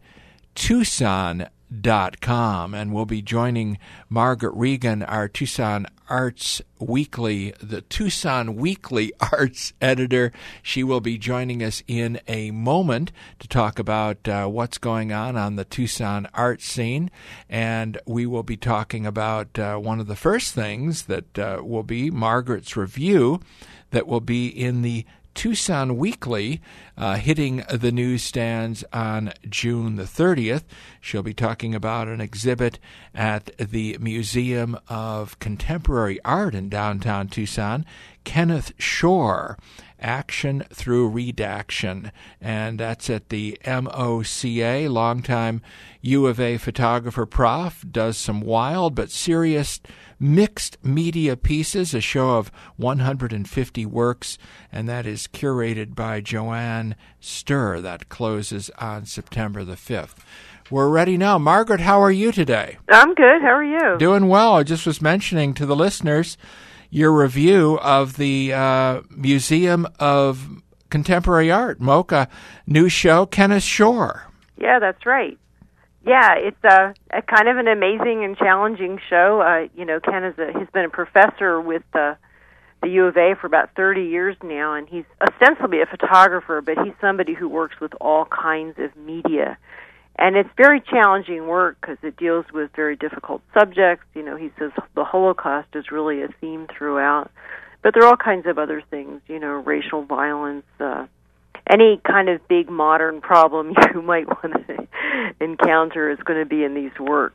Speaker 1: Tucson dot com, and we'll be joining Margaret Regan, our Tucson Arts Weekly, the Tucson Weekly Arts editor. She will be joining us in a moment to talk about uh, what's going on on the Tucson art scene, and we will be talking about uh, one of the first things that uh, will be Margaret's review that will be in the Tucson Weekly, uh, hitting the newsstands on June the thirtieth. She'll be talking about an exhibit at the Museum of Contemporary Art in downtown Tucson, Kenneth Shore, Action Through Redaction, and that's at the M O C A. Longtime U of A photographer prof, does some wild but serious mixed media pieces, a show of one hundred fifty works, and that is curated by Joanne Sturr. That closes on September the fifth. We're ready now. Margaret, how are you today?
Speaker 19: I'm good. How are you?
Speaker 1: Doing well. I just was mentioning to the listeners your review of the uh, Museum of Contemporary Art, MoCA, new show, Kenneth Shore.
Speaker 19: Yeah, that's right. Yeah, it's a, a kind of an amazing and challenging show. Uh, you know, Ken is a, he's been a professor with the, the U of A for about thirty years now, and he's ostensibly a photographer, but he's somebody who works with all kinds of media. And it's very challenging work because it deals with very difficult subjects. You know, he says the Holocaust is really a theme throughout. But there are all kinds of other things, you know, racial violence, uh, any kind of big modern problem you might want to encounter is going to be in these works.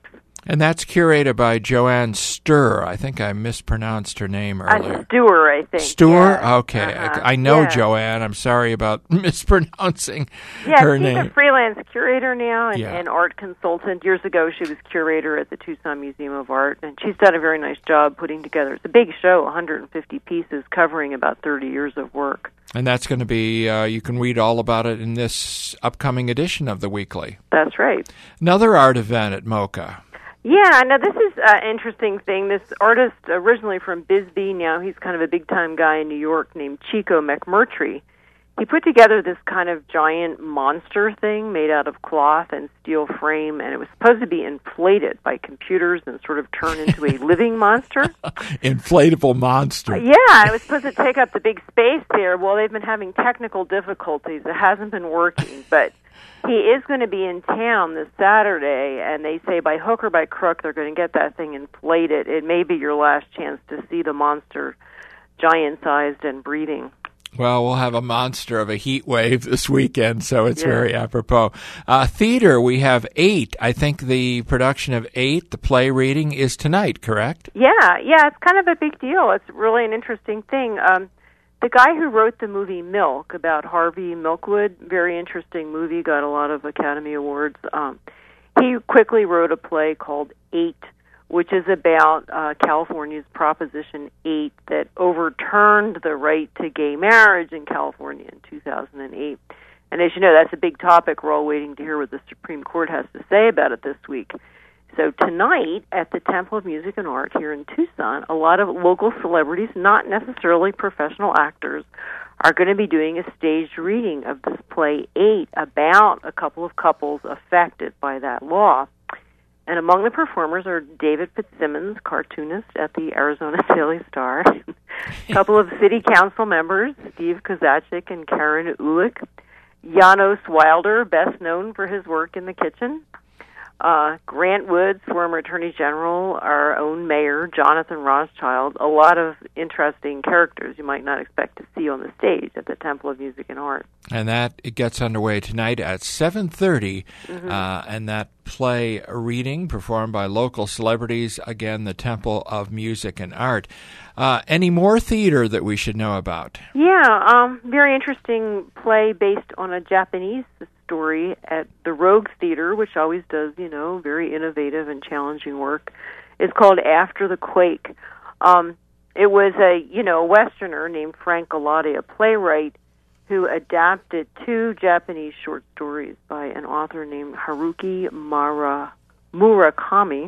Speaker 1: And that's curated by Joanne Sturr. I think I mispronounced her name earlier.
Speaker 19: Uh, Stewart, I think.
Speaker 1: Stewart?
Speaker 19: Yeah.
Speaker 1: Okay.
Speaker 19: Uh-huh.
Speaker 1: I, I know
Speaker 19: yeah.
Speaker 1: Joanne. I'm sorry about mispronouncing
Speaker 19: yeah,
Speaker 1: her
Speaker 19: she's
Speaker 1: name.
Speaker 19: a freelance curator now and,
Speaker 1: Yeah.
Speaker 19: and art consultant. Years ago, she was curator at the Tucson Museum of Art, and she's done a very nice job putting together. It's a big show, one hundred fifty pieces, covering about thirty years of work.
Speaker 1: And that's going to be, uh, you can read all about it in this upcoming edition of the Weekly.
Speaker 19: That's right.
Speaker 1: Another art event at MoCA.
Speaker 19: Yeah, now this is an interesting thing. This artist, originally from Bisbee, now he's kind of a big-time guy in New York named Chico McMurtry. He put together this kind of giant monster thing made out of cloth and steel frame, and it was supposed to be inflated by computers and sort of turn into a living monster.
Speaker 1: Inflatable monster.
Speaker 19: Yeah, it was supposed to take up the big space there. Well, they've been having technical difficulties. It hasn't been working, but he is going to be in town this Saturday, and they say by hook or by crook they're going to get that thing inflated. It may be your last chance to see the monster giant-sized and breathing.
Speaker 1: Well, we'll have a monster of a heat wave this weekend, so it's
Speaker 19: Yeah.
Speaker 1: very apropos. Uh, theater, we have Eight. I think the production of Eight, the play reading, is tonight, correct?
Speaker 19: Yeah, yeah, it's kind of a big deal. It's really an interesting thing. Um, the guy who wrote the movie Milk about Harvey Milkwood, very interesting movie, got a lot of Academy Awards. Um, he quickly wrote a play called Eight, which is about uh, California's Proposition eight that overturned the right to gay marriage in California in two thousand eight. And as you know, that's a big topic. We're all waiting to hear what the Supreme Court has to say about it this week. So tonight at the Temple of Music and Art here in Tucson, a lot of local celebrities, not necessarily professional actors, are going to be doing a staged reading of this play Eight about a couple of couples affected by that law. And among the performers are David Fitzsimmons, cartoonist at the Arizona Daily Star, a couple of city council members, Steve Kozachik and Karen Ulick, Janos Wilder, best known for his work in the kitchen, uh, Grant Woods, former Attorney General, our own mayor, Jonathan Rothschild, a lot of interesting characters you might not expect to see on the stage at the Temple of Music and Art.
Speaker 1: And that it gets underway tonight at seven thirty,
Speaker 19: Mm-hmm.
Speaker 1: uh, and that play reading performed by local celebrities, again, the Temple of Music and Art. Uh, any more theater that we should know about?
Speaker 19: Yeah, um, very interesting play based on a Japanese story at the Rogue Theater, which always does, you know, very innovative and challenging work. It's called After the Quake. Um, it was a, you know, a Westerner named Frank Galati, a playwright, who adapted two Japanese short stories by an author named Haruki Mara, Murakami.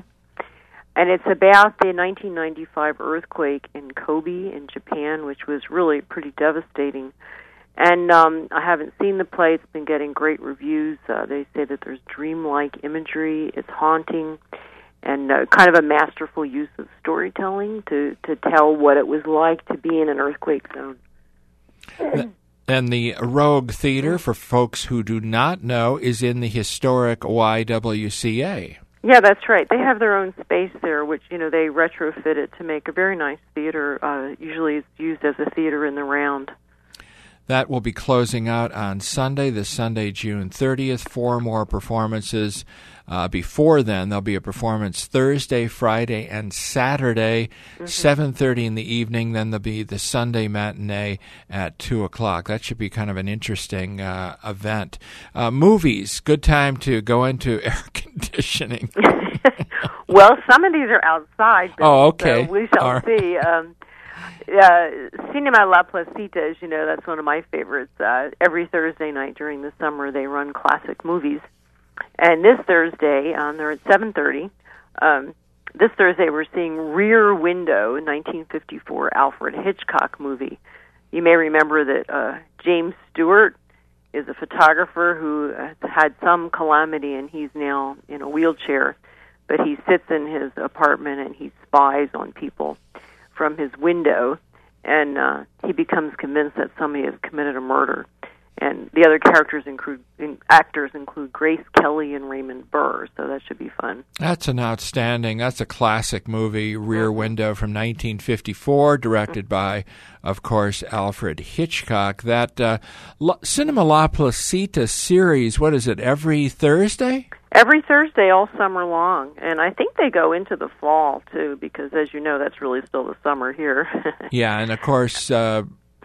Speaker 19: And it's about the nineteen ninety-five earthquake in Kobe in Japan, which was really pretty devastating. And um, I haven't seen the play. It's been getting great reviews. Uh, they say that there's dreamlike imagery. It's haunting and uh, kind of a masterful use of storytelling to, to tell what it was like to be in an earthquake zone.
Speaker 1: And the Rogue Theater, for folks who do not know, is in the historic Y W C A.
Speaker 19: Yeah, that's right. They have their own space there, which, you know, they retrofit it to make a very nice theater. Uh, usually it's used as a theater in the round.
Speaker 1: That will be closing out on Sunday, this Sunday, June thirtieth. Four more performances. Uh, before then, there'll be a performance Thursday, Friday, and Saturday, mm-hmm. seven thirty in the evening. Then there'll be the Sunday matinee at two o'clock. That should be kind of an interesting uh, event. Uh, movies, good time to go into air conditioning.
Speaker 19: Well, some of these are outside.
Speaker 1: Oh, okay.
Speaker 19: So we shall
Speaker 1: All right.
Speaker 19: see. Um, uh, Cinema La Placita, as you know, that's one of my favorites. Uh, every Thursday night during the summer, they run classic movies. And this Thursday, um, they're at seven thirty. Um, this Thursday, we're seeing Rear Window, nineteen fifty-four Alfred Hitchcock movie. You may remember that uh, James Stewart is a photographer who uh, had some calamity, and he's now in a wheelchair. But he sits in his apartment, and he spies on people from his window, and uh, he becomes convinced that somebody has committed a murder. And the other characters include in, actors include Grace Kelly and Raymond Burr, so that should be fun.
Speaker 1: That's an outstanding, that's a classic movie, Rear Window from nineteen fifty-four, directed by, of course, Alfred Hitchcock. That uh, La, Cinema La Placita series, what is it, every Thursday?
Speaker 19: Every Thursday all summer long. And I think they go into the fall, too, because, as you know, that's really still the summer here.
Speaker 1: Yeah, and, of course, uh,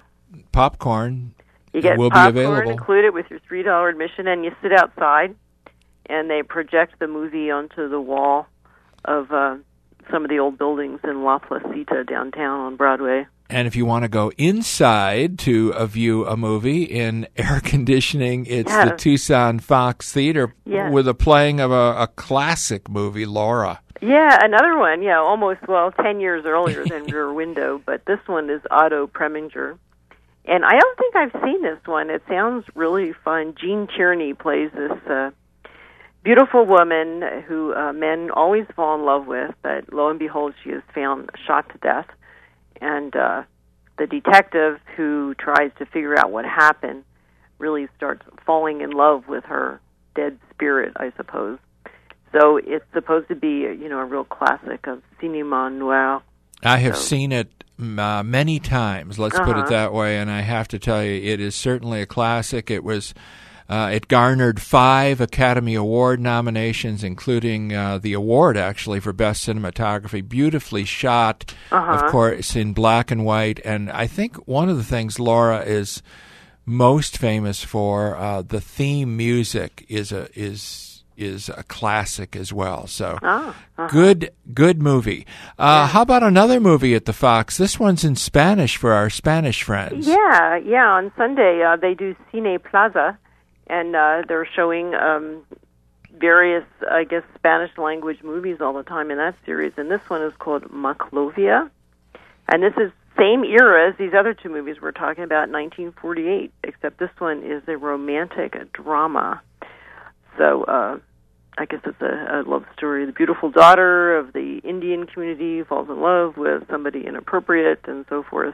Speaker 1: popcorn
Speaker 19: you get
Speaker 1: will
Speaker 19: popcorn
Speaker 1: be available.
Speaker 19: included with your three dollars admission, and you sit outside, and they project the movie onto the wall of uh, some of the old buildings in La Placita downtown on Broadway.
Speaker 1: And if you want to go inside to uh, view a movie in air conditioning, it's
Speaker 19: yes.
Speaker 1: the Tucson Fox Theater
Speaker 19: yes.
Speaker 1: with a playing of a, a classic movie, Laura.
Speaker 19: Yeah, another one, yeah, almost, well, ten years earlier than Rear Window, but this one is Otto Preminger. And I don't think I've seen this one. It sounds really fun. Jean Tierney plays this uh, beautiful woman who uh, men always fall in love with, but lo and behold, she is found shot to death. And uh, the detective who tries to figure out what happened really starts falling in love with her dead spirit, I suppose. So it's supposed to be, you know, a real classic of cinema noir.
Speaker 1: I have
Speaker 19: so.
Speaker 1: seen it uh, many times, let's
Speaker 19: uh-huh.
Speaker 1: put it that way, and I have to tell you, it is certainly a classic. It was... Uh, it garnered five Academy Award nominations, including uh, the award, actually, for Best Cinematography. Beautifully shot,
Speaker 19: uh-huh.
Speaker 1: of course, in black and white. And I think one of the things Laura is most famous for, uh, the theme music is a is is a classic as well. So
Speaker 19: oh, uh-huh.
Speaker 1: good good movie. Uh, yeah. How about another movie at the Fox? This one's in Spanish for our Spanish friends.
Speaker 19: Yeah, yeah. On Sunday, uh, they do Cine Plaza. And uh, they're showing um, various, I guess, Spanish-language movies all the time in that series. And this one is called Maclovia. And this is same era as these other two movies we're talking about, nineteen forty-eight, except this one is a romantic drama. So uh, I guess it's a, a love story. The beautiful daughter of the Indian community falls in love with somebody inappropriate and so forth.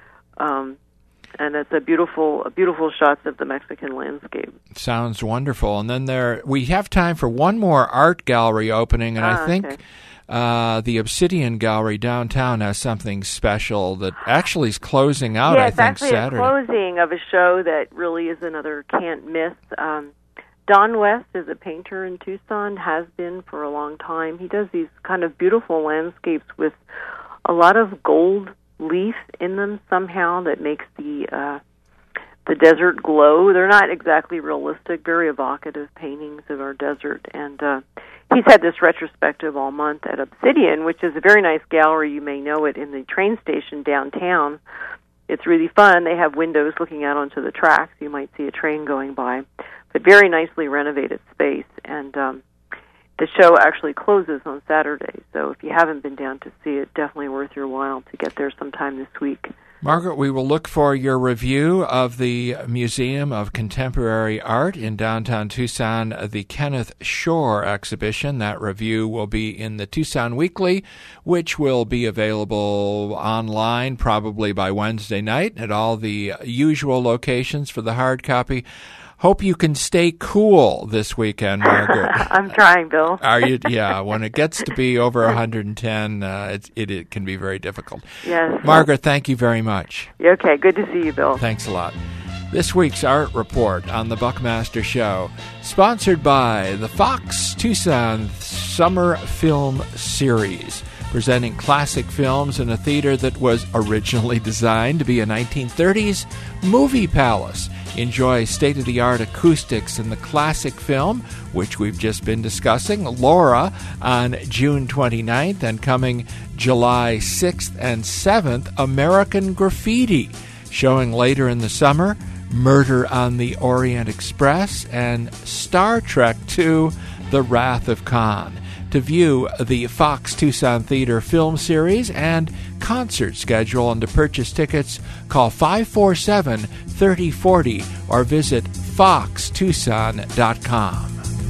Speaker 19: Um And it's a beautiful, a beautiful shots of the Mexican landscape.
Speaker 1: Sounds wonderful. And then there, we have time for one more art gallery opening, and
Speaker 19: ah,
Speaker 1: I think
Speaker 19: okay.
Speaker 1: uh, the Obsidian Gallery downtown has something special that actually is closing out.
Speaker 19: Yeah,
Speaker 1: I
Speaker 19: it's
Speaker 1: think
Speaker 19: actually
Speaker 1: Saturday.
Speaker 19: a closing of a show that really is another can't miss. Um, Don West is a painter in Tucson, has been for a long time. He does these kind of beautiful landscapes with a lot of gold leaf in them somehow that makes the uh, the desert glow. They're not exactly realistic, very evocative paintings of our desert. And uh, he's had this retrospective all month at Obsidian, which is a very nice gallery. You may know it in the train station downtown. It's really fun. They have windows looking out onto the tracks. You might see a train going by, but very nicely renovated space. And um, the show actually closes on Saturday, so if you haven't been down to see it, definitely worth your while to get there sometime this week.
Speaker 1: Margaret, we will look for your review of the Museum of Contemporary Art in downtown Tucson, the Kenneth Shore exhibition. That review will be in the Tucson Weekly, which will be available online probably by Wednesday night at all the usual locations for the hard copy. Hope you can stay cool this weekend, Margaret.
Speaker 19: I'm trying, Bill.
Speaker 1: Are you? Yeah, when it gets to be over one hundred ten, uh, it, it, it can be very difficult.
Speaker 19: Yes.
Speaker 1: Margaret, thank you very much.
Speaker 19: Okay, good to see you, Bill.
Speaker 1: Thanks a lot. This week's Art Report on the Buckmaster Show, sponsored by the Fox Tucson Summer Film Series, presenting classic films in a theater that was originally designed to be a nineteen thirties movie palace. Enjoy state-of-the-art acoustics in the classic film, which we've just been discussing, Laura, on June twenty-ninth, and coming July sixth and seventh, American Graffiti, showing later in the summer, Murder on the Orient Express, and Star Trek two, The Wrath of Khan. To view the Fox Tucson Theater film series and concert schedule and to purchase tickets, call five four seven, three oh four oh or visit fox tucson dot com.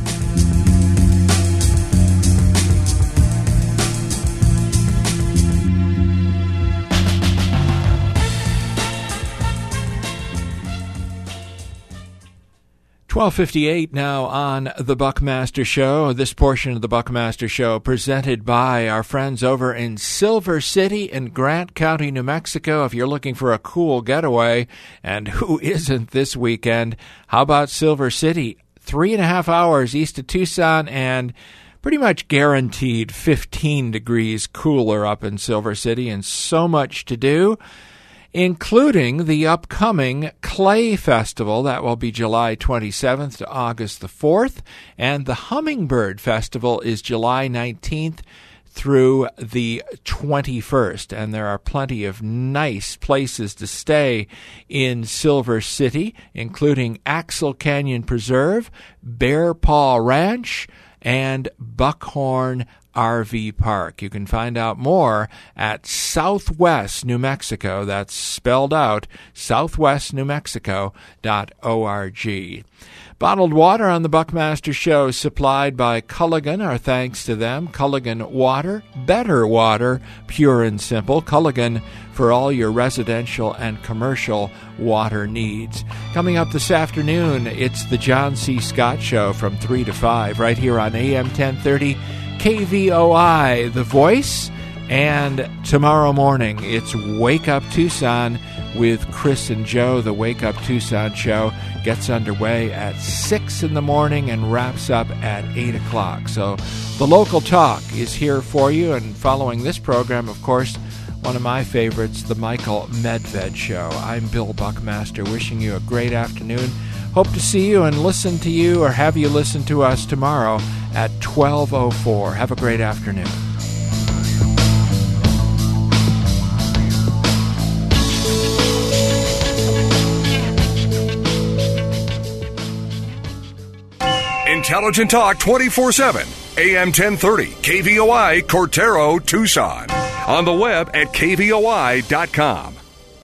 Speaker 1: twelve fifty-eight now on The Buckmaster Show. This portion of The Buckmaster Show presented by our friends over in Silver City in Grant County, New Mexico. If you're looking for a cool getaway, and who isn't this weekend, how about Silver City? three and a half hours east of Tucson, and pretty much guaranteed fifteen degrees cooler up in Silver City, and so much to do, including the upcoming Clay Festival. That will be July twenty-seventh to August the fourth, and the Hummingbird Festival is July nineteenth through the twenty-first, and there are plenty of nice places to stay in Silver City, including Axle Canyon Preserve, Bear Paw Ranch, and Buckhorn R V Park. You can find out more at Southwest New Mexico. That's spelled out, southwest new mexico dot org. Bottled water on the Buckmaster Show supplied by Culligan. Our thanks to them. Culligan Water, better water, pure and simple. Culligan for all your residential and commercial water needs. Coming up this afternoon, it's the John C. Scott Show from three to five right here on A M ten thirty K V O I, The Voice. And tomorrow morning, it's Wake Up Tucson with Chris and Joe. The Wake Up Tucson show gets underway at six in the morning and wraps up at eight o'clock. So the local talk is here for you. And following this program, of course, one of my favorites, the Michael Medved Show. I'm Bill Buckmaster, wishing you a great afternoon. Hope to see you and listen to you, or have you listen to us tomorrow at twelve oh four. Have a great afternoon.
Speaker 20: Intelligent Talk twenty-four seven. A M ten thirty, K V O I, Cortero, Tucson. On the web at K V O I dot com.